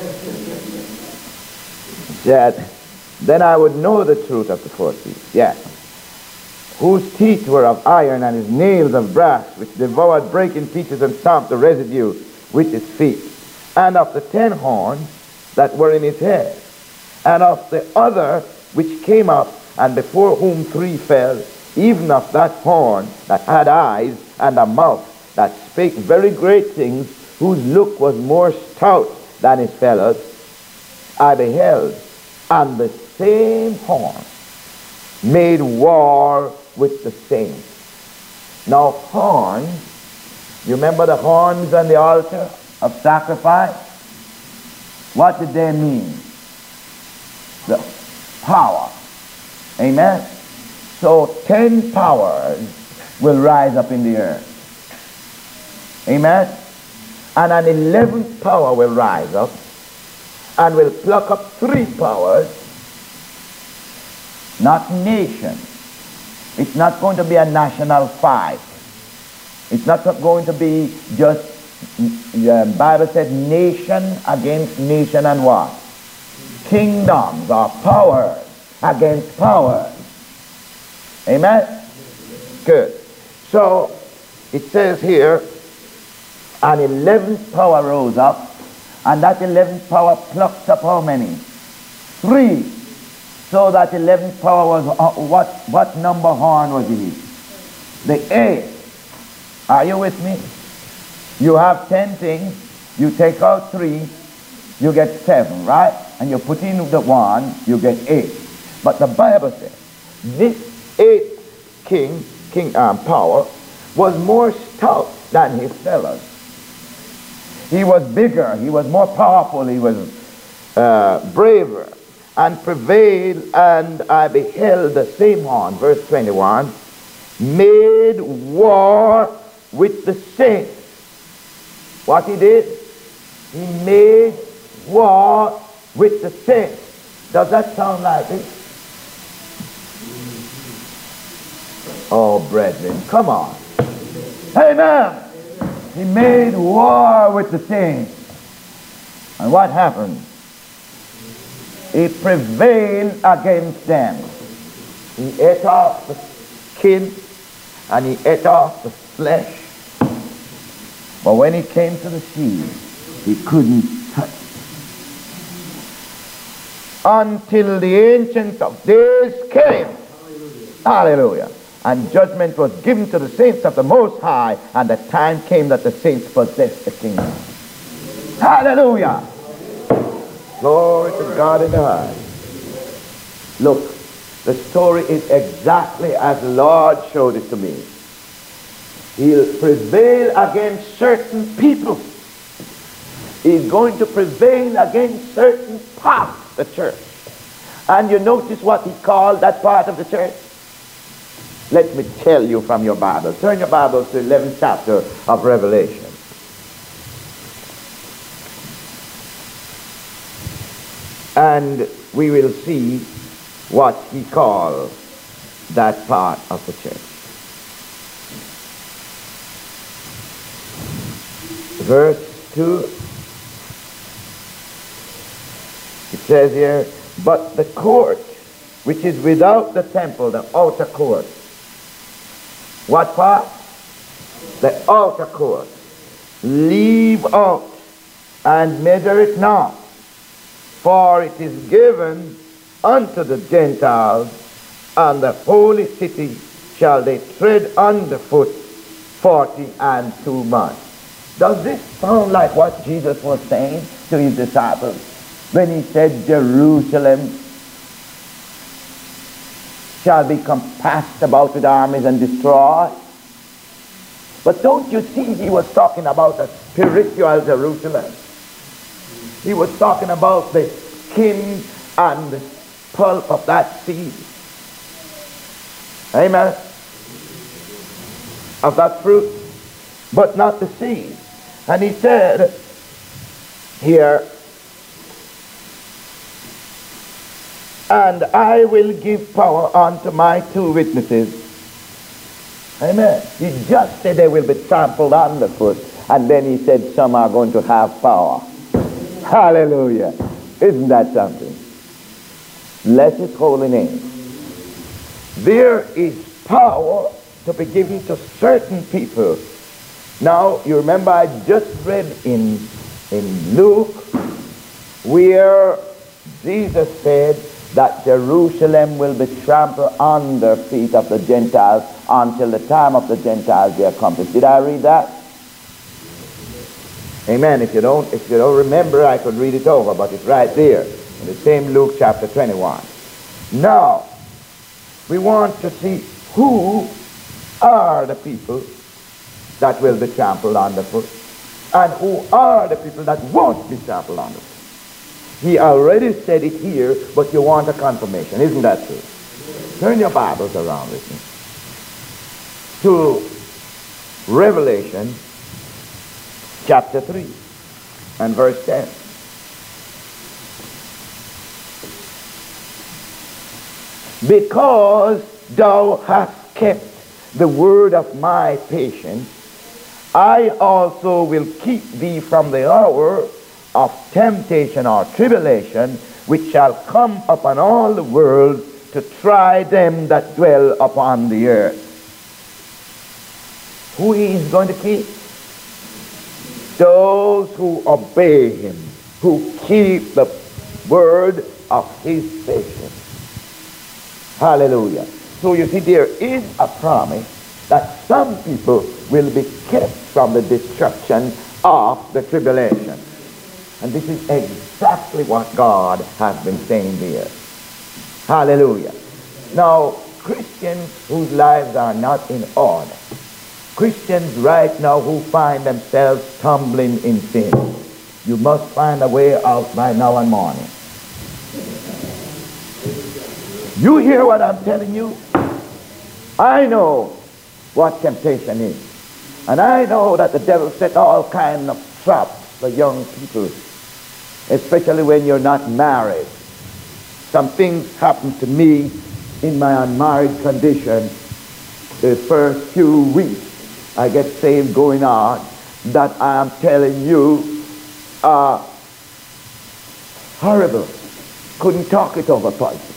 That then I would know the truth of the fourth beast. Yes. Whose teeth were of iron, and his nails of brass, which devoured, brake in pieces, and stamped the residue with his feet. And of the 10 horns that were in his head, and of the other which came up, and before whom 3 fell, even of that horn that had eyes and a mouth, that spake very great things, whose look was more stout than his fellows, I beheld, and the same horn made war with the saints. Now horns, you remember the horns on the altar of sacrifice? What did they mean? The power. Amen? So 10 powers will rise up in the earth. Amen? And an 11th power will rise up and will pluck up 3 powers, not nations. It's not going to be a national fight. It's not going to be just, the Bible said, nation against nation and what? Kingdoms or powers against powers. Amen? Good. So, it says here, an 11th power rose up, and that 11th power plucked up how many? 3. So that 11th power was, what number horn was he? The 8th. Are you with me? You have 10 things, you take out 3, you get 7, right? And you put in the 1, you get 8. But the Bible says this 8th king power, was more stout than his fellows. He was bigger, he was more powerful, he was braver, and prevailed, and I beheld the same horn, verse 21, made war with the saints. What he did? He made war with the saints. Does that sound like it? Oh, brethren, come on. Amen. He made war with the saints. And what happened? He prevailed against them. He ate off the skin and he ate off the flesh. But when he came to the sea, he couldn't touch it. Until the Ancient of Days came. Hallelujah. And judgment was given to the saints of the Most High, and the time came that the saints possessed the kingdom. Hallelujah. Glory to God in the highest. Look, the story is exactly as the Lord showed it to me. He'll prevail against certain people. He's going to prevail against certain parts of the church. And you notice what he called that part of the church? Let me tell you from your Bible. Turn your Bibles to the 11th chapter of Revelation. And we will see what he called that part of the church. Verse 2. It says here, but the court which is without the temple, the outer court. What part? The outer court. Leave out and measure it not, for it is given unto the Gentiles, and the holy city shall they tread underfoot 42 months. Does this sound like what Jesus was saying to his disciples when he said Jerusalem shall be compassed about with armies and destroyed? But don't you see, he was talking about a spiritual Jerusalem. He was talking about the skin and the pulp of that seed. Amen. Of that fruit, but not the seed. And he said here, and I will give power unto my 2 witnesses. Amen. He just said they will be trampled underfoot, and then he said some are going to have power. Hallelujah. Isn't that something? Bless his holy name. There is power to be given to certain people. Now, you remember I just read in Luke where Jesus said that Jerusalem will be trampled under feet of the Gentiles until the time of the Gentiles be accomplished. Did I read that? Amen. If you don't remember, I could read it over, but it's right there in the same Luke chapter 21. Now, we want to see who are the people that will be trampled underfoot, and who are the people that won't be trampled underfoot. He already said it here, but you want a confirmation. Isn't that true? Turn your Bibles around with me to Revelation chapter 3 and verse 10. Because thou hast kept the word of my patience, I also will keep thee from the hour of temptation or tribulation, which shall come upon all the world to try them that dwell upon the earth. Who he is going to keep? Those who obey him, who keep the word of his patience. Hallelujah. So you see, there is a promise that some people will be kept from the destruction of the tribulation. And this is exactly what God has been saying here. Hallelujah. Now, Christians whose lives are not in order, Christians right now who find themselves tumbling in sin, you must find a way out by now and morning. You hear what I'm telling you? I know what temptation is. And I know that the devil set all kinds of traps for young people, especially when you're not married. Some things happened to me in my unmarried condition the first few weeks I get saved going on that I am telling you are horrible. Couldn't talk it over twice.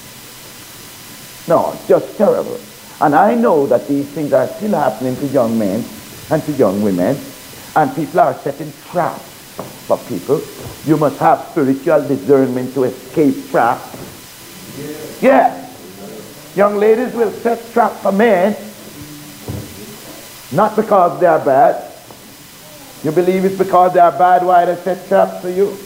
No, it's just terrible. And I know that these things are still happening to young men and to young women, and people are setting traps for people. You must have spiritual discernment to escape traps. Yes. Young ladies will set traps for men, not because they are bad. You believe it's because they are bad why they set traps for you?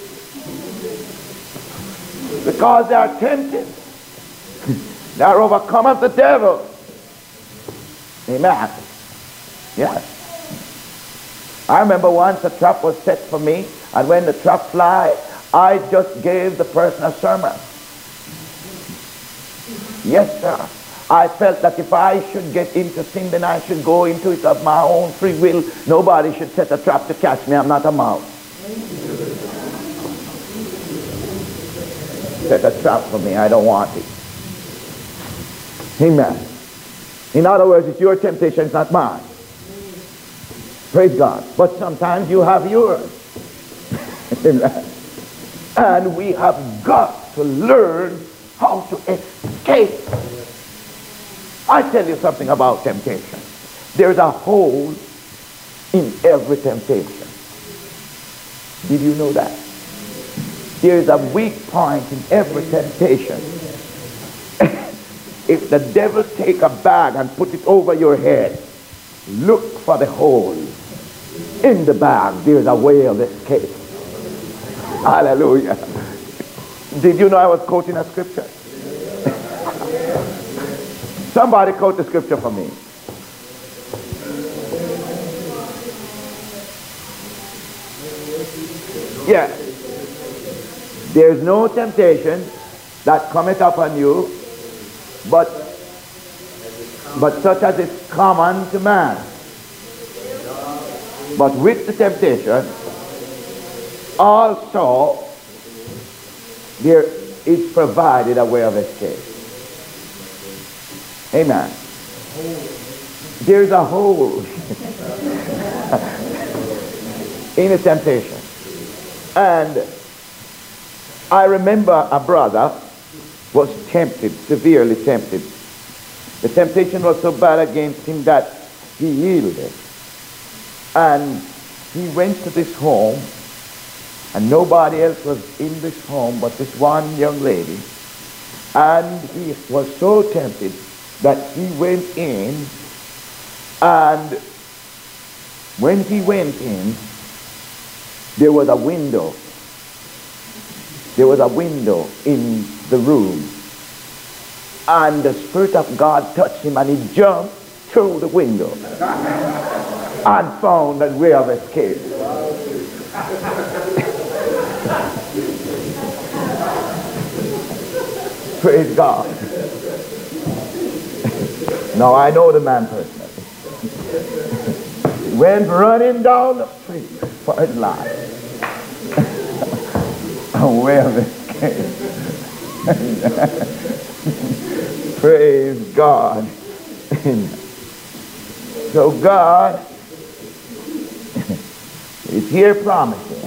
Because they are tempted. They are overcome of the devil. Amen. Yes. I remember once a trap was set for me, and when the trap fly, I just gave the person a sermon. Yes, sir. I felt that if I should get into sin, then I should go into it of my own free will. Nobody should set a trap to catch me. I'm not a mouse. Set a trap for me. I don't want it. Amen. In other words, it's your temptation, it's not mine. Praise God. But sometimes you have yours. Amen. And we have got to learn how to escape. I tell you something about temptation. There's a hole in every temptation. Did you know that? There's a weak point in every temptation. If the devil take a bag and put it over your head, look for the hole in the bag. There's a way of escape. Hallelujah. Did you know I was quoting a scripture? Somebody quote the scripture for me. Yeah. There's no temptation that cometh upon you, but such as is common to man. But with the temptation, also there is provided a way of escape. Amen. There's a hole in a temptation. And I remember a brother was tempted, severely tempted. The temptation was so bad against him that he yielded. And he went to this home, and nobody else was in this home but this one young lady. And he was so tempted that he went in, and when he went in, there was a window. There was a window in the room. And the Spirit of God touched him, and he jumped through the window and found a way of escape. Praise God. Now I know the man personally. He went running down the street for his life. A way of escape. Praise God. So God is here promising.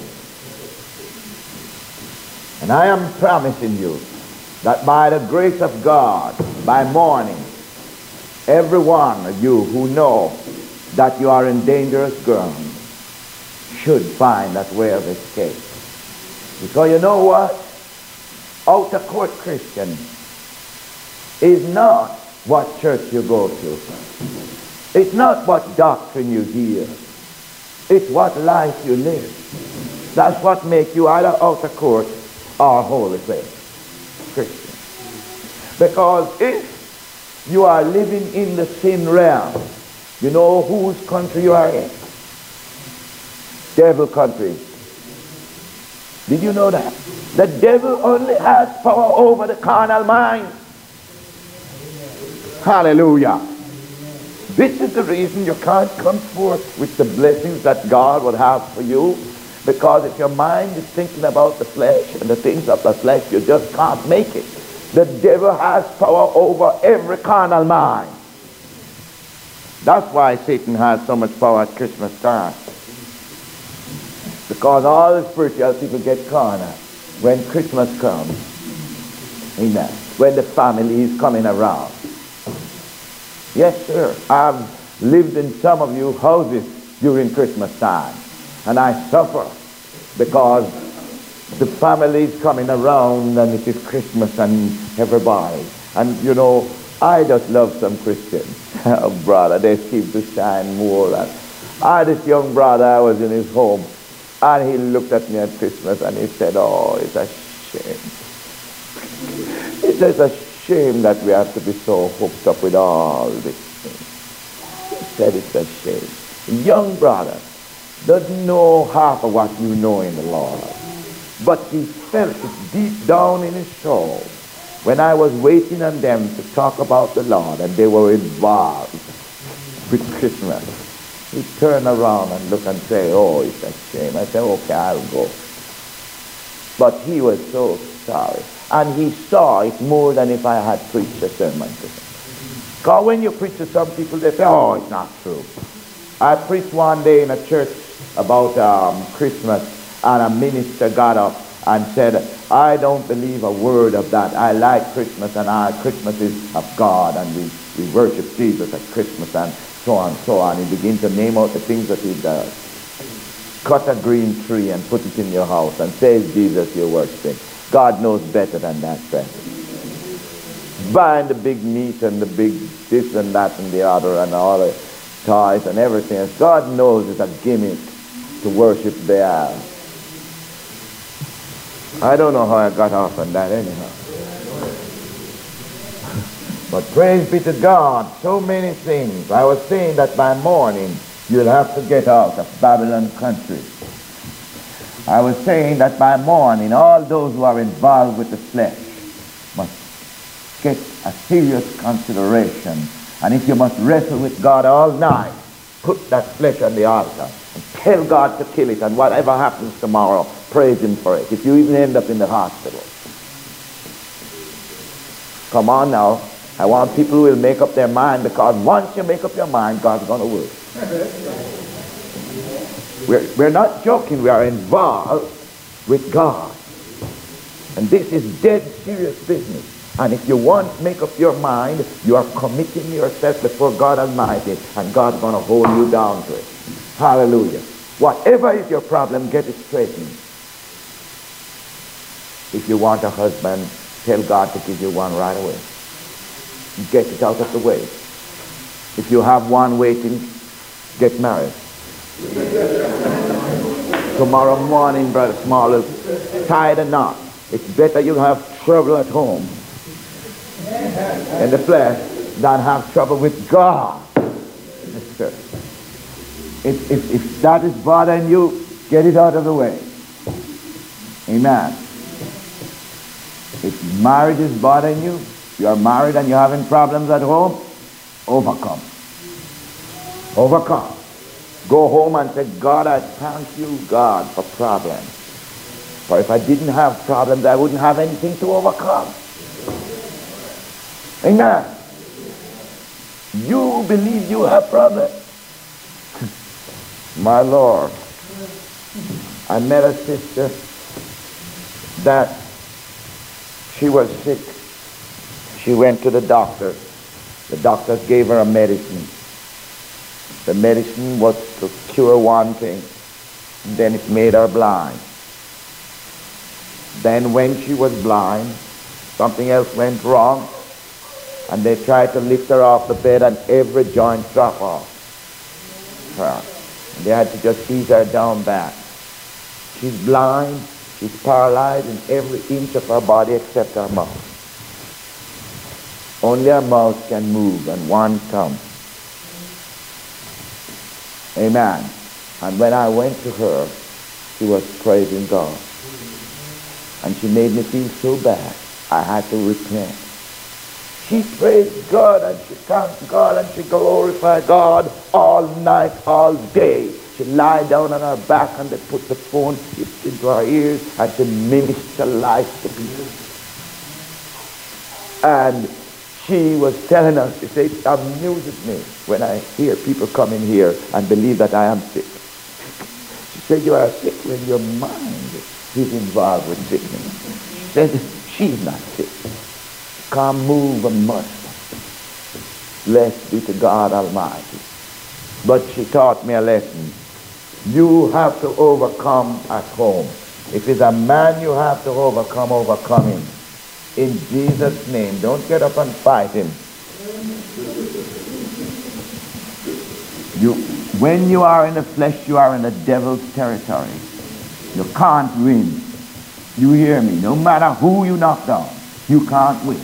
And I am promising you that by the grace of God, by morning, every one of you who know that you are in dangerous ground should find that way of escape. Because you know what? Outer court Christian is not what church you go to. It's not what doctrine you hear. It's what life you live. That's what makes you either outer court or holy faith Christian. Because if you are living in the sin realm, you know whose country you are in? Devil country. Did you know that? The devil only has power over the carnal mind. Hallelujah. This is the reason you can't come forth with the blessings that God would have for you. Because if your mind is thinking about the flesh and the things of the flesh, you just can't make it. The devil has power over every carnal mind. That's why Satan has so much power at Christmas time. Because all the spiritual people get carnal when Christmas comes. Amen. When the family is coming around. Yes, sir. I've lived in some of you houses during Christmas time. And I suffer because the family is coming around and it is Christmas and everybody. And you know, I just love some Christians. Oh, brother, they seem to shine more. And I had this young brother, I was in his home. And he looked at me at Christmas and he said, oh, it's a shame. It's just a shame that we have to be so hooked up with all these things. He said it's a shame. Young brother doesn't know half of what you know in the Lord. But he felt it deep down in his soul when I was waiting on them to talk about the Lord and they were involved with Christmas. He turned around and looked and say, oh, it's a shame. I said, okay, I'll go. But he was so sorry. And he saw it more than if I had preached a sermon to him. Because when you preach to some people, they say, oh, it's not true. I preached one day in a church about Christmas, and a minister got up and said, I don't believe a word of that. I like Christmas, and Christmas is of God, and we worship Jesus at Christmas, and so on, so on. He began to name out the things that he does. Cut a green tree and put it in your house and say, Jesus, you're worshiping. God knows better than that, friend. Buying the big meat and the big this and that and the other and all the toys and everything. God knows it's a gimmick to worship there. I don't know how I got off on that anyhow. But praise be to God, so many things. I was saying that by morning you'll have to get out of Babylon country. I was saying that by morning all those who are involved with the flesh must get a serious consideration. And if you must wrestle with God all night, put that flesh on the altar and tell God to kill it, and whatever happens tomorrow, praise him for it. If you even end up in the hospital. Come on now. I want people who will make up their mind, because once you make up your mind, God's going to work. We're not joking. We are involved with God. And this is dead serious business. And if you want to make up your mind, you are committing yourself before God Almighty, and God's going to hold you down to it. Hallelujah. Whatever is your problem, get it straightened. If you want a husband, tell God to give you one right away. Get it out of the way. If you have one waiting, get married. Tomorrow morning, Brother Small, tied or not, it's better you have trouble at home in the flesh than have trouble with God. If that is bothering you, get it out of the way. Amen. If marriage is bothering you, you are married and you're having problems at home, overcome. Overcome. Go home and say, God, I thank you, God, for problems. For if I didn't have problems, I wouldn't have anything to overcome. Amen. You believe you have problems. My Lord, I met a sister that she was sick. She went to the doctor. The doctors gave her a medicine. The medicine was to cure one thing, and then it made her blind. Then when she was blind, something else went wrong, And they tried to lift her off the bed, and every joint dropped off her. And they had to just ease her down back. She's blind, she's paralyzed in every inch of her body except her mouth. Only her mouth can move and one tongue. Amen. And when I went to her, she was praising God. And she made me feel so bad, I had to repent. She praised God and she thanked God and she glorified God all night, all day. She lied down on her back and they put the phone into her ears and she ministered life to people. And she was telling us, she said, it amuses me when I hear people come in here and believe that I am sick. She said, you are sick when your mind is involved with sickness. She said, she's not sick. She can't move a muscle. Blessed be to God Almighty. But she taught me a lesson. You have to overcome at home. If it's a man you have to overcome, overcome him. In Jesus' name. Don't get up and fight him. When you are in the flesh, you are in the devil's territory. You can't win. You hear me? No matter who you knock down, you can't win.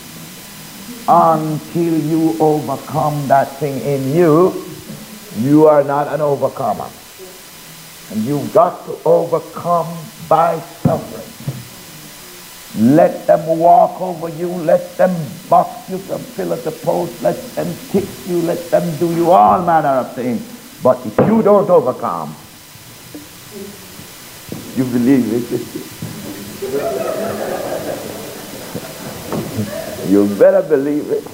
Until you overcome that thing in you, you are not an overcomer. And you've got to overcome by suffering. Let them walk over you, let them box you from pillar to post, let them kick you, let them do you all manner of things. But if you don't overcome, you believe it. You better believe it.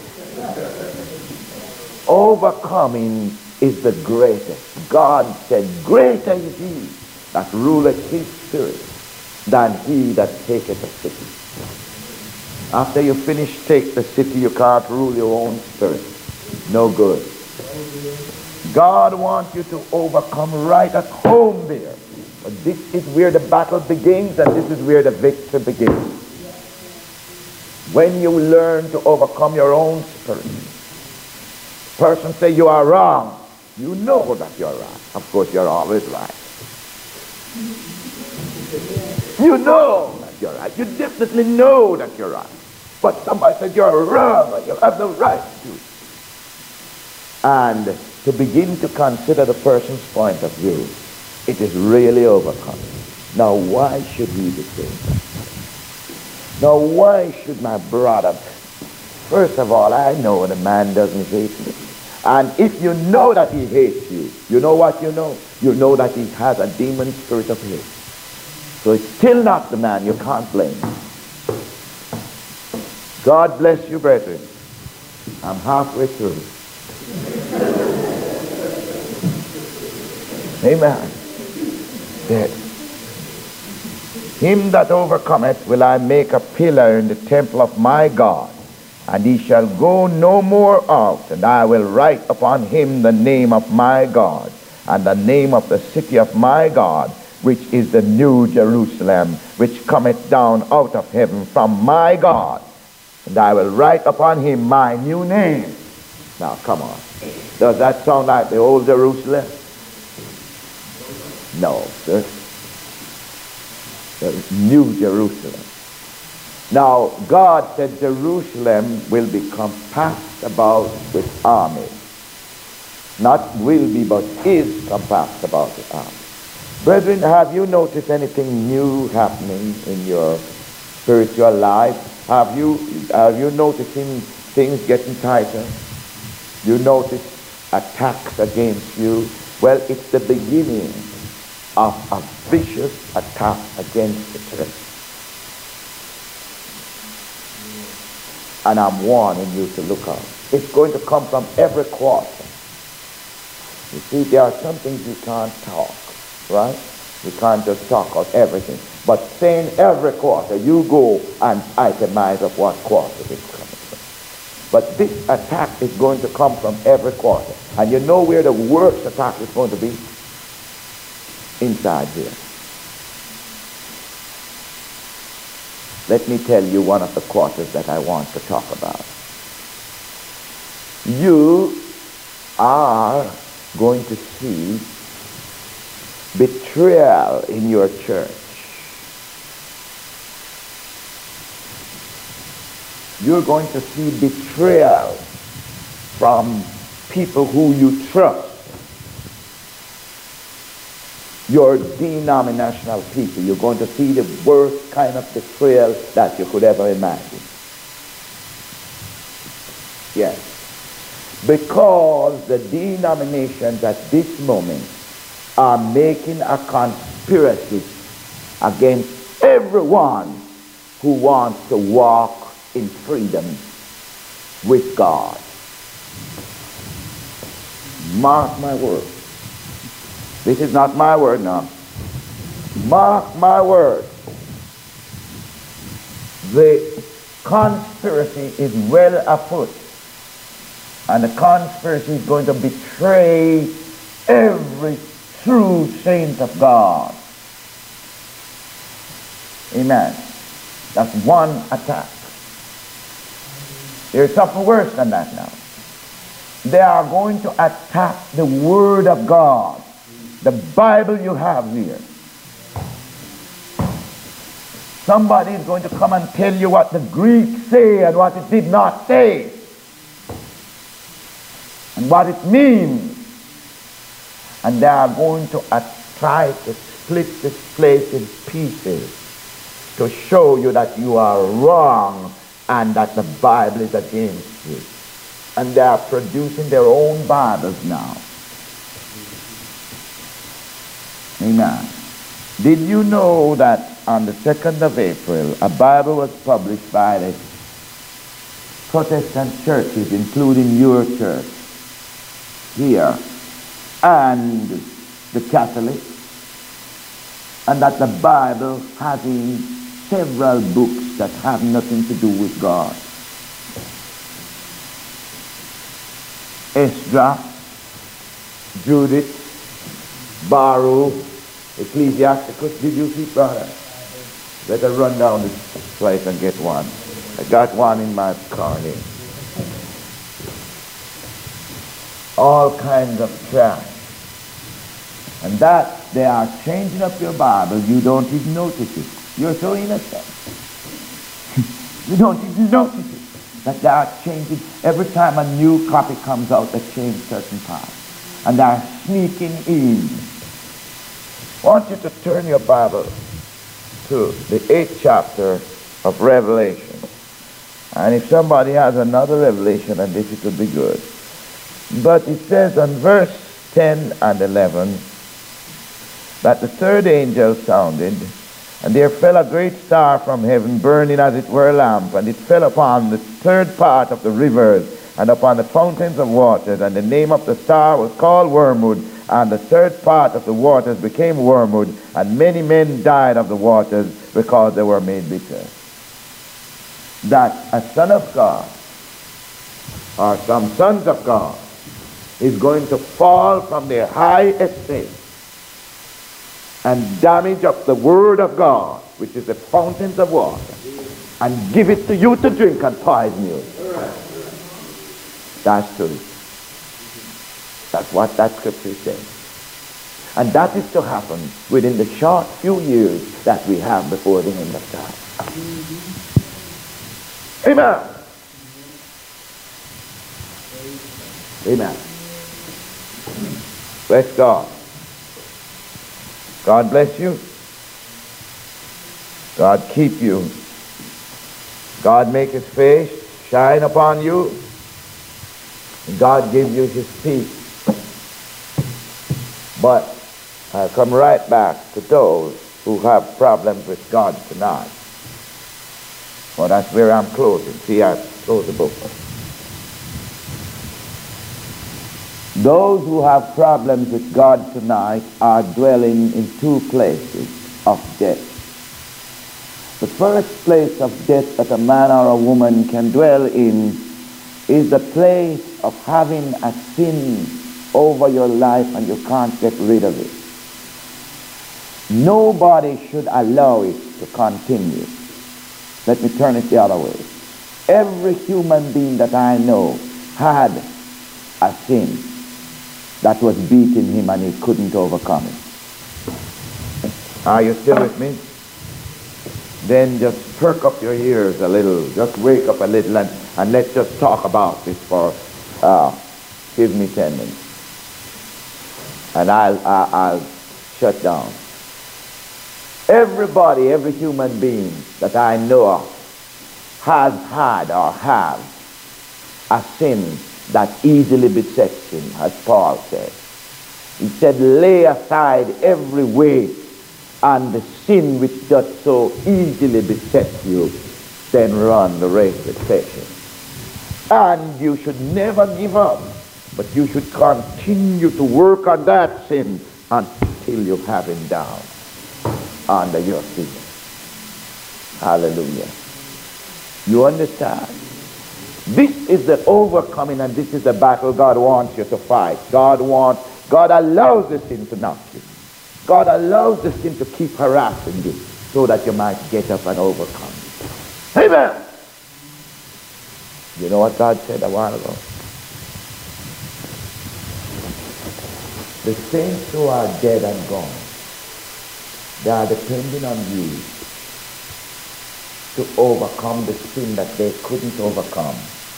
Overcoming is the greatest. God said, greater is he that ruleth his spirit than he that taketh a city. After you finish take the city, you can't rule your own spirit. No good. God wants you to overcome right at home there. But this is where the battle begins, and this is where the victory begins. When you learn to overcome your own spirit. Person say you are wrong. You know that you're right. Of course, you're always right. You know that you're right. You definitely know that you're right. But somebody said you're wrong and you have no right to. And to begin to consider the person's point of view, it is really overcome. Now, why should we be saying? Now, why should my brother? First of all, I know the man doesn't hate me. And if you know that he hates you, you know what you know? You know that he has a demon spirit of hate. So it's still not the man. You can't blame him. God bless you, brethren. I'm halfway through. Amen. Dead. Him that overcometh will I make a pillar in the temple of my God, and he shall go no more out, and I will write upon him the name of my God, and the name of the city of my God, which is the new Jerusalem, which cometh down out of heaven from my God, and I will write upon him my new name. Now, come on. Does that sound like the old Jerusalem? No, sir. The new Jerusalem. Now, God said Jerusalem will be compassed about with armies. Not will be, but is compassed about with armies. Brethren, have you noticed anything new happening in your spiritual life? Have you noticing things getting tighter? You notice attacks against you? Well, it's the beginning of a vicious attack against the church. And I'm warning you to look out. It's going to come from every quarter. You see, there are some things you can't talk, right? You can't just talk out everything. But saying every quarter, you go and itemize of what quarter it's coming from. But this attack is going to come from every quarter. And you know where the worst attack is going to be? Inside here. Let me tell you one of the quarters that I want to talk about. You are going to see betrayal in your church. You're going to see betrayal from people who you trust. Your denominational people. You're going to see the worst kind of betrayal that you could ever imagine. Yes. Because the denominations at this moment are making a conspiracy against everyone who wants to walk in freedom with God. Mark my word. This is not my word now. Mark my word. The conspiracy is well afoot. And the conspiracy is going to betray every true saint of God. Amen. That's one attack. There's something worse than that now. They are going to attack the Word of God. The Bible you have here. Somebody is going to come and tell you what the Greeks say and what it did not say. And what it means. And they are going to try to split this place in pieces to show you that you are wrong and that the Bible is against you. And they are producing their own Bibles now. Amen. Did you know that on the 2nd of April, a Bible was published by the Protestant churches, including your church here, and the Catholic, and that the Bible having several books that have nothing to do with God. Esdra, Judith, Baruch, Ecclesiasticus. Did you see, brother? Better run down this place and get one. I got one in my car here. All kinds of trash. And that they are changing up your Bible. You don't even notice it. You're so innocent. You don't even notice it. That they are changing. Every time a new copy comes out, they change certain parts. And they are sneaking in. I want you to turn your Bible to the 8th chapter of Revelation. And if somebody has another revelation on this, it will be good. But it says on verse 10 and 11 that the third angel sounded, and there fell a great star from heaven, burning as it were a lamp, and it fell upon the third part of the rivers and upon the fountains of waters, and the name of the star was called Wormwood, and the third part of the waters became wormwood, and many men died of the waters because they were made bitter. That a son of God, or some sons of God, is going to fall from their high estate and damage up the Word of God, which is the fountains of water, and give it to you to drink and poison you. That's true. That's what that scripture says. And that is to happen within the short few years that we have before the end of time. Amen. Amen. Bless God. God bless you. God keep you. God make his face shine upon you. God give you his peace. But I come right back to those who have problems with God tonight. Well, that's where I'm closing. See, I closed the book. Those who have problems with God tonight are dwelling in two places of death. The first place of death that a man or a woman can dwell in is the place of having a sin over your life and you can't get rid of it. Nobody should allow it to continue. Let me turn it the other way. Every human being that I know had a sin that was beating him and he couldn't overcome it. Are you still with me? Then just perk up your ears a little. Just wake up a little and let's just talk about this for, give me 10 minutes. And I'll shut down. Everybody, every human being that I know of has had or have a sin that easily besets him, as Paul said. He said, lay aside every weight and the sin which doth so easily beset you, then run the race with patience. And you should never give up, but you should continue to work on that sin until you have him down under your feet. Hallelujah. You understand? This is the overcoming, and this is the battle God wants you to fight. God allows the sin to knock you. God allows the sin to keep harassing you so that you might get up and overcome it. Amen. You know what God said a while ago? The saints who are dead and gone, they are depending on you to overcome the sin that they couldn't overcome.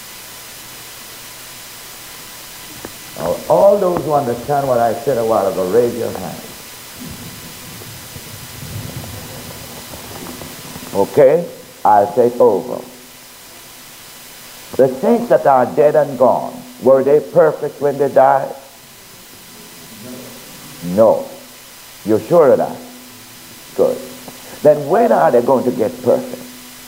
Now, all those who understand what I said a while ago, raise your hand. Okay? I'll take over. The saints that are dead and gone, were they perfect when they died? No. You're sure of that? Good. Then when are they going to get perfect?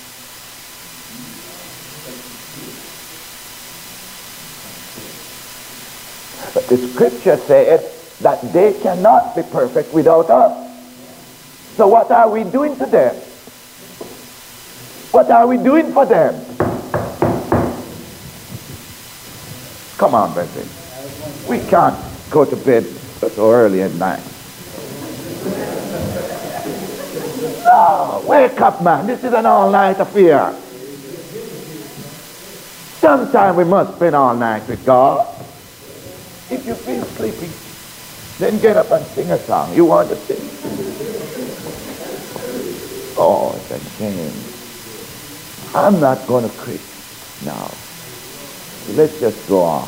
But the scripture says that they cannot be perfect without us. So what are we doing to them? What are we doing for them? Come on, brethren. We can't go to bed so early at night. No, wake up, man. This is an all-night affair. Sometime we must spend all night with God. If you feel sleepy, then get up and sing a song. You want to sing? Oh, it's a shame. I'm not going to quit now. Let's just go on.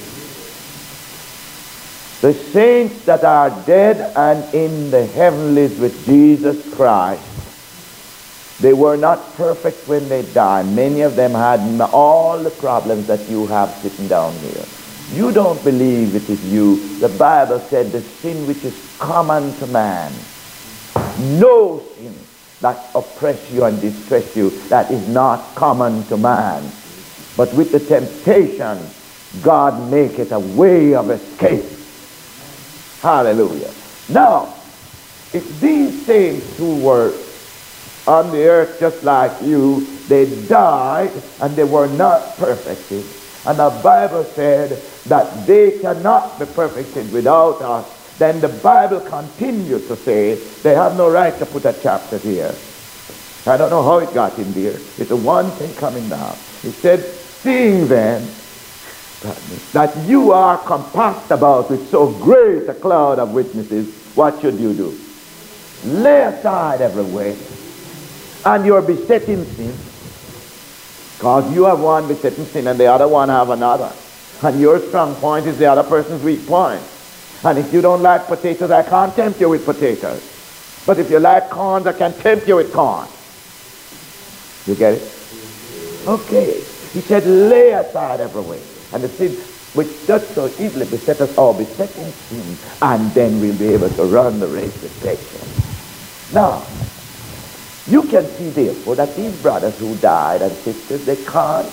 The saints that are dead and in the heavenlies with Jesus Christ, they were not perfect when they died. Many of them had all the problems that you have sitting down here. You don't believe it is you. The Bible said the sin which is common to man, no sin that oppress you and distress you that is not common to man. But with the temptation, God make it a way of escape. Hallelujah. Now, if these saints who were on the earth just like you, they died and they were not perfected, and the Bible said that they cannot be perfected without us, then the Bible continues to say they have no right to put a chapter here. I don't know how it got in there. It's the one thing coming down. It said, seeing then that you are compassed about with so great a cloud of witnesses, what should you do? Lay aside every weight and your besetting sin, because you have one besetting sin and the other one have another, and your strong point is the other person's weak point. And if you don't like potatoes, I can't tempt you with potatoes, but if you like corns, I can tempt you with corn. You get it? Okay. He said, lay aside every weight and the sin which does so easily beset us all, besetting sin, and then we'll be able to run the race with patience. Now, you can see therefore that these brothers who died and sisters, they can't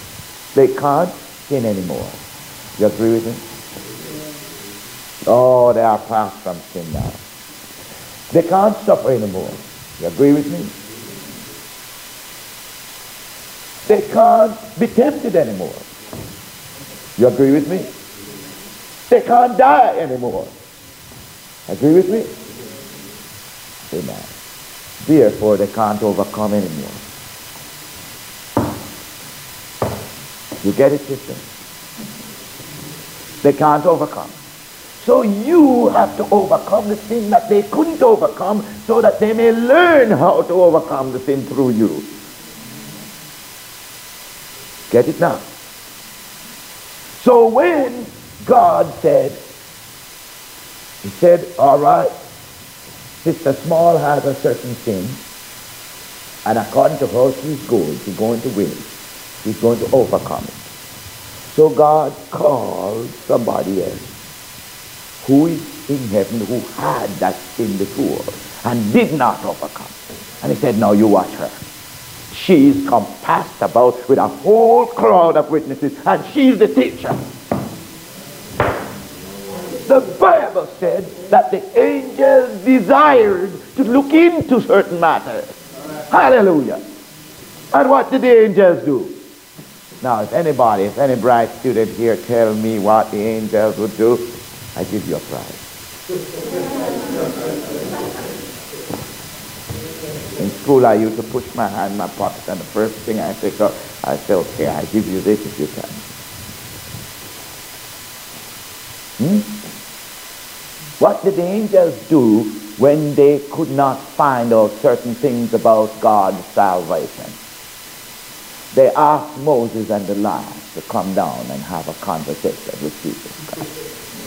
sin anymore. You agree with me? Oh, they are far from sin now. They can't suffer anymore. You agree with me? They can't be tempted anymore. You agree with me? They can't die anymore. Agree with me? Amen. Therefore, they can't overcome anymore. You get it, sister? They can't overcome. So you have to overcome the sin that they couldn't overcome, so that they may learn how to overcome the sin through you. Get it now? So when God said, he said, all right, Sister Small has a certain sin, and according to how she's going to win. She's going to overcome it. So God called somebody else who is in heaven, who had that sin before and did not overcome. And he said, now you watch her. She's compassed about with a whole crowd of witnesses, and she's the teacher. The Bible said that the angels desired to look into certain matters. Hallelujah. And what did the angels do? Now, if any bright student here tell me what the angels would do, I give you a prize. In school, I used to push my hand in my pocket, and the first thing I pick up, I say, okay, I give you this if you can. What did the angels do when they could not find out certain things about God's salvation? They asked Moses and the Lord to come down and have a conversation with Jesus Christ.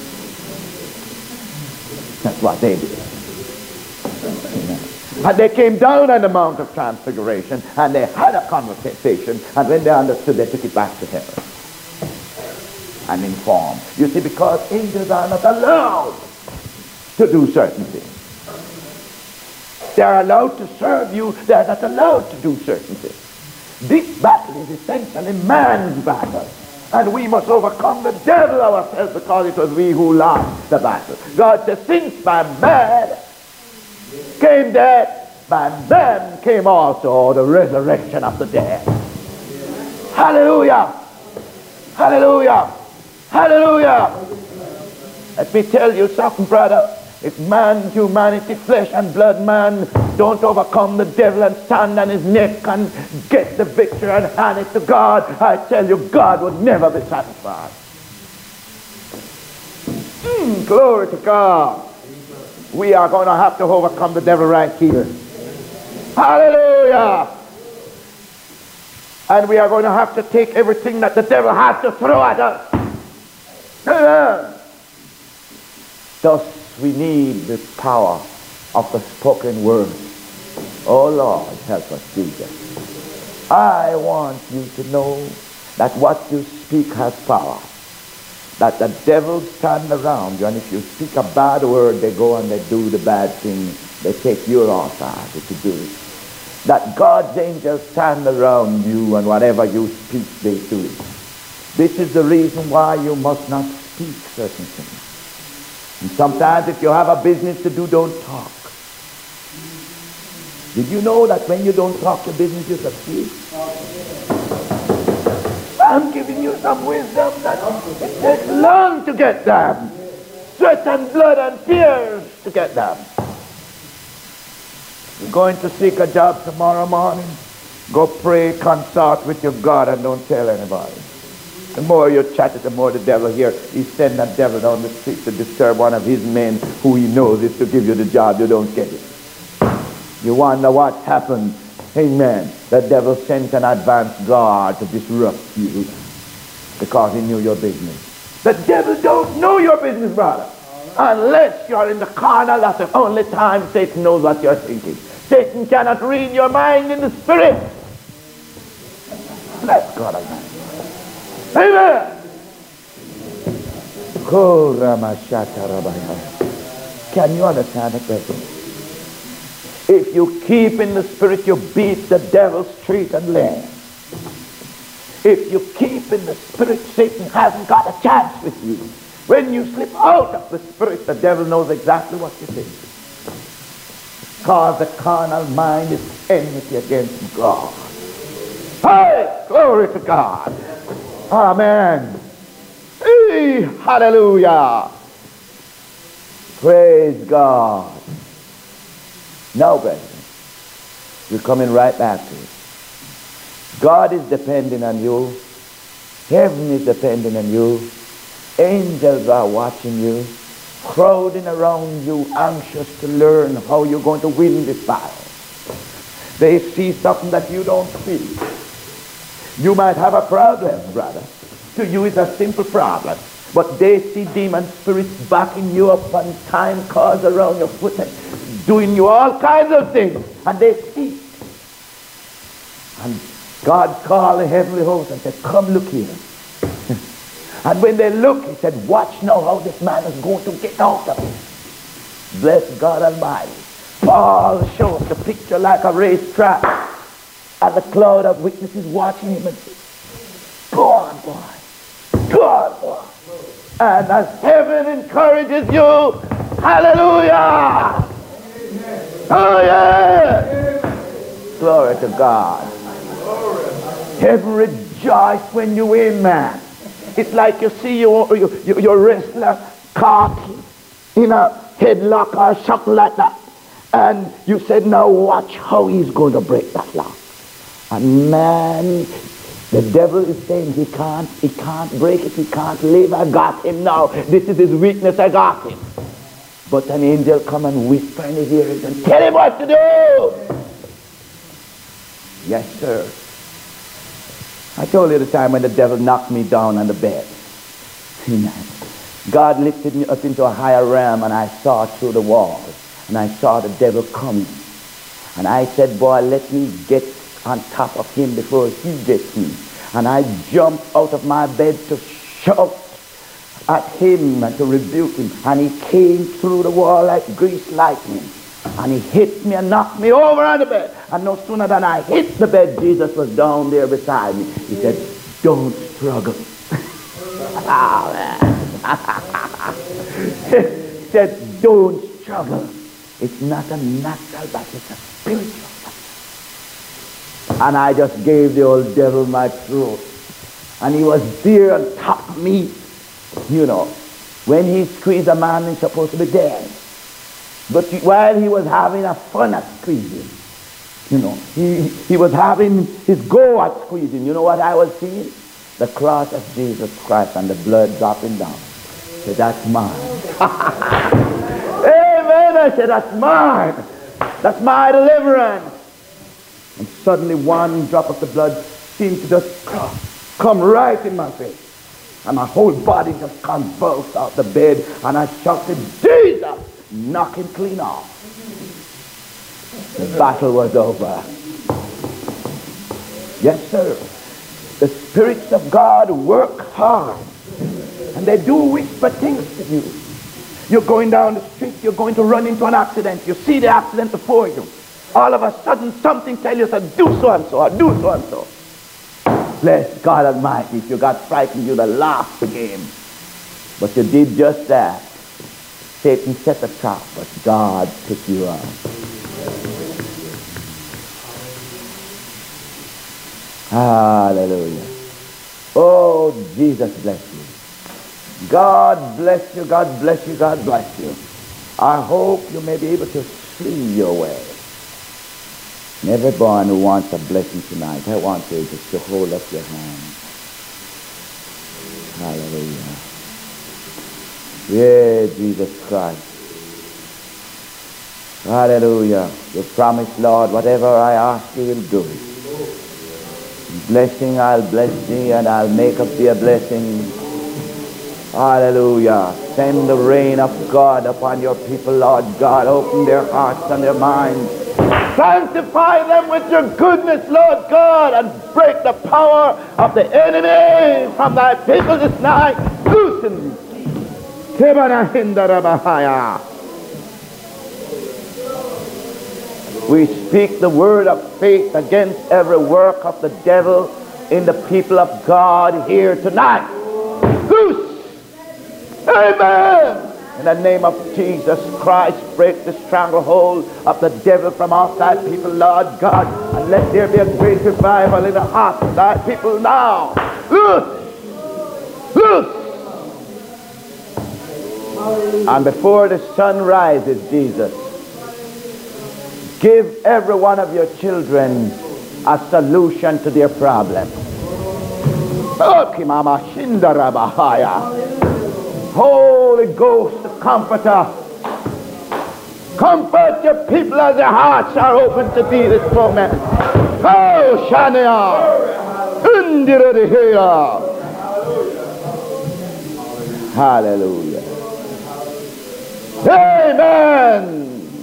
That's what they did. And they came down on the Mount of Transfiguration, and they had a conversation, and when they understood, they took it back to heaven and informed. You see, because angels are not allowed to do certain things. They are allowed to serve you. They are not allowed to do certain things. This battle is essentially man's battle. And we must overcome the devil ourselves, because it was we who lost the battle. God says, since by man came death, by man came also the resurrection of the dead. Hallelujah! Hallelujah! Hallelujah! Let me tell you something, brother. If man's humanity, flesh and blood man, don't overcome the devil and stand on his neck and get the victory and hand it to God, I tell you, God would never be satisfied. Glory to God. We are going to have to overcome the devil right here. Hallelujah. And we are going to have to take everything that the devil has to throw at us. Amen. Thus, we need the power of the spoken word. Oh Lord, help us, Jesus. I want you to know that what you speak has power. That the devil stand around you, and if you speak a bad word, they go and they do the bad thing. They take your authority to do it. That God's angels stand around you, and whatever you speak, they do it. This is the reason why you must not speak certain things. And sometimes if you have a business to do, don't talk. Did you know that when you don't talk your business, you succeed? I'm giving you some wisdom that it takes long to get them. Sweat and blood and tears to get them. You're going to seek a job tomorrow morning. Go pray, consult with your God, and don't tell anybody. The more you chat it, the more the devil here. He sends that devil down the street to disturb one of his men who he knows is to give you the job. You don't get it. You wonder what happened. Amen. The devil sent an advance guard to disrupt you because he knew your business. The devil don't know your business, brother. Unless you're in the carnal, that's the only time Satan knows what you're thinking. Satan cannot read your mind in the spirit. Bless God Almighty. Amen. Can you understand it, brethren? If you keep in the spirit, you beat the devil's street and lane. If you keep in the spirit, Satan hasn't got a chance with you. When you slip out of the spirit, the devil knows exactly what you think. Because the carnal mind is enmity against God. Hey, glory to God. Amen. Hey, hallelujah. Praise God. Now, brethren, we're coming right back to it. God is depending on you. Heaven is depending on you. Angels are watching you, crowding around you, anxious to learn how you're going to win this battle. They see something that you don't see. You might have a problem, brother. To you it's a simple problem. But they see demon spirits backing you up and time cords around your foot and doing you all kinds of things. And they see. And God called the heavenly host and said, come look here. And when they look, he said, watch now how this man is going to get out of it. Bless God Almighty. Paul shows the picture like a racetrack. And the cloud of witnesses watching him and says, go on, boy. Go on, boy. And as heaven encourages you, hallelujah! Oh, yeah! Glory to God. Heaven rejoice when you win, man. It's like you see your wrestler caught in a headlock or something like that. And you said, now watch how he's going to break that lock. And man, the devil is saying he can't break it, he can't live. I got him now. This is his weakness, I got him. But an angel come and whisper in his ears and tell him what to do. Yes, sir. I told you the time when the devil knocked me down on the bed. God lifted me up into a higher realm and I saw through the wall. And I saw the devil coming. And I said, boy, let me get on top of him before he gets me. And I jumped out of my bed to shout at him and to rebuke him. And he came through the wall like greased lightning. And he hit me and knocked me over on the bed. And no sooner than I hit the bed, Jesus was down there beside me. He said, don't struggle. Oh, man. He said, don't struggle. It's not a natural battle, it's a spiritual battle. And I just gave the old devil my throat. And he was there on top of me. You know, when he squeezed a man, he's supposed to be dead. But while he was having a fun at squeezing, you know, he was having his go at squeezing. You know what I was seeing? The cross of Jesus Christ and the blood dropping down. I said, that's mine. Amen. I said, that's mine. That's my deliverance. And suddenly one drop of the blood seemed to just come right in my face. And my whole body just convulsed out the bed. And I shouted, Jesus! Knock him clean off. The battle was over. Yes, sir. The spirits of God work hard. And they do whisper things to you. You're going down the street, you're going to run into an accident. You see the accident before you. All of a sudden something tells you to do so and so or do so and so. Bless God Almighty. If you got frightened, you'd have lost the game. But you did just that. Satan set a trap, but God picked you up. Hallelujah. Oh, Jesus bless you. God bless you, God bless you, God bless you. I hope you may be able to see your way. And everyone who wants a blessing tonight, I want you just to hold up your hand. Hallelujah. Yeah, Jesus Christ. Hallelujah. You promised, Lord, whatever I ask you will do it. Blessing, I'll bless thee, and I'll make up thee a blessing. Hallelujah. Send the rain of God upon your people, Lord God. Open their hearts and their minds. Sanctify them with your goodness, Lord God, and break the power of the enemy from thy people this night. Loosen. We speak the word of faith against every work of the devil in the people of God here tonight. Loose! Amen! In the name of Jesus Christ, break the stranglehold of the devil from off thy people, Lord God, and let there be a great revival in the hearts of thy people now. Loose! Loose! And before the sun rises, Jesus, give every one of your children a solution to their problem. Holy Ghost, the Comforter, comfort your people as their hearts are open to thee this moment. Oh, Shania, Undirehea. Hallelujah. Amen.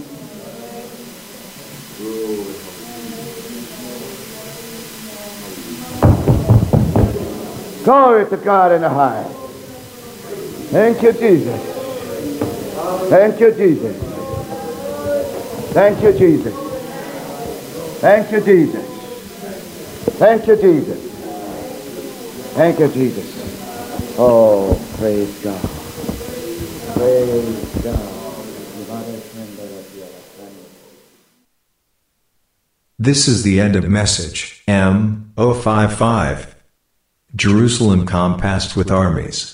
Glory to God in the high. Thank you, Jesus. Thank you, Jesus. Thank you, Jesus. Thank you, Jesus. Thank you, Jesus. Thank you, Jesus. Oh, praise God. Praise God. This is the end of message M055. Jerusalem compassed with armies.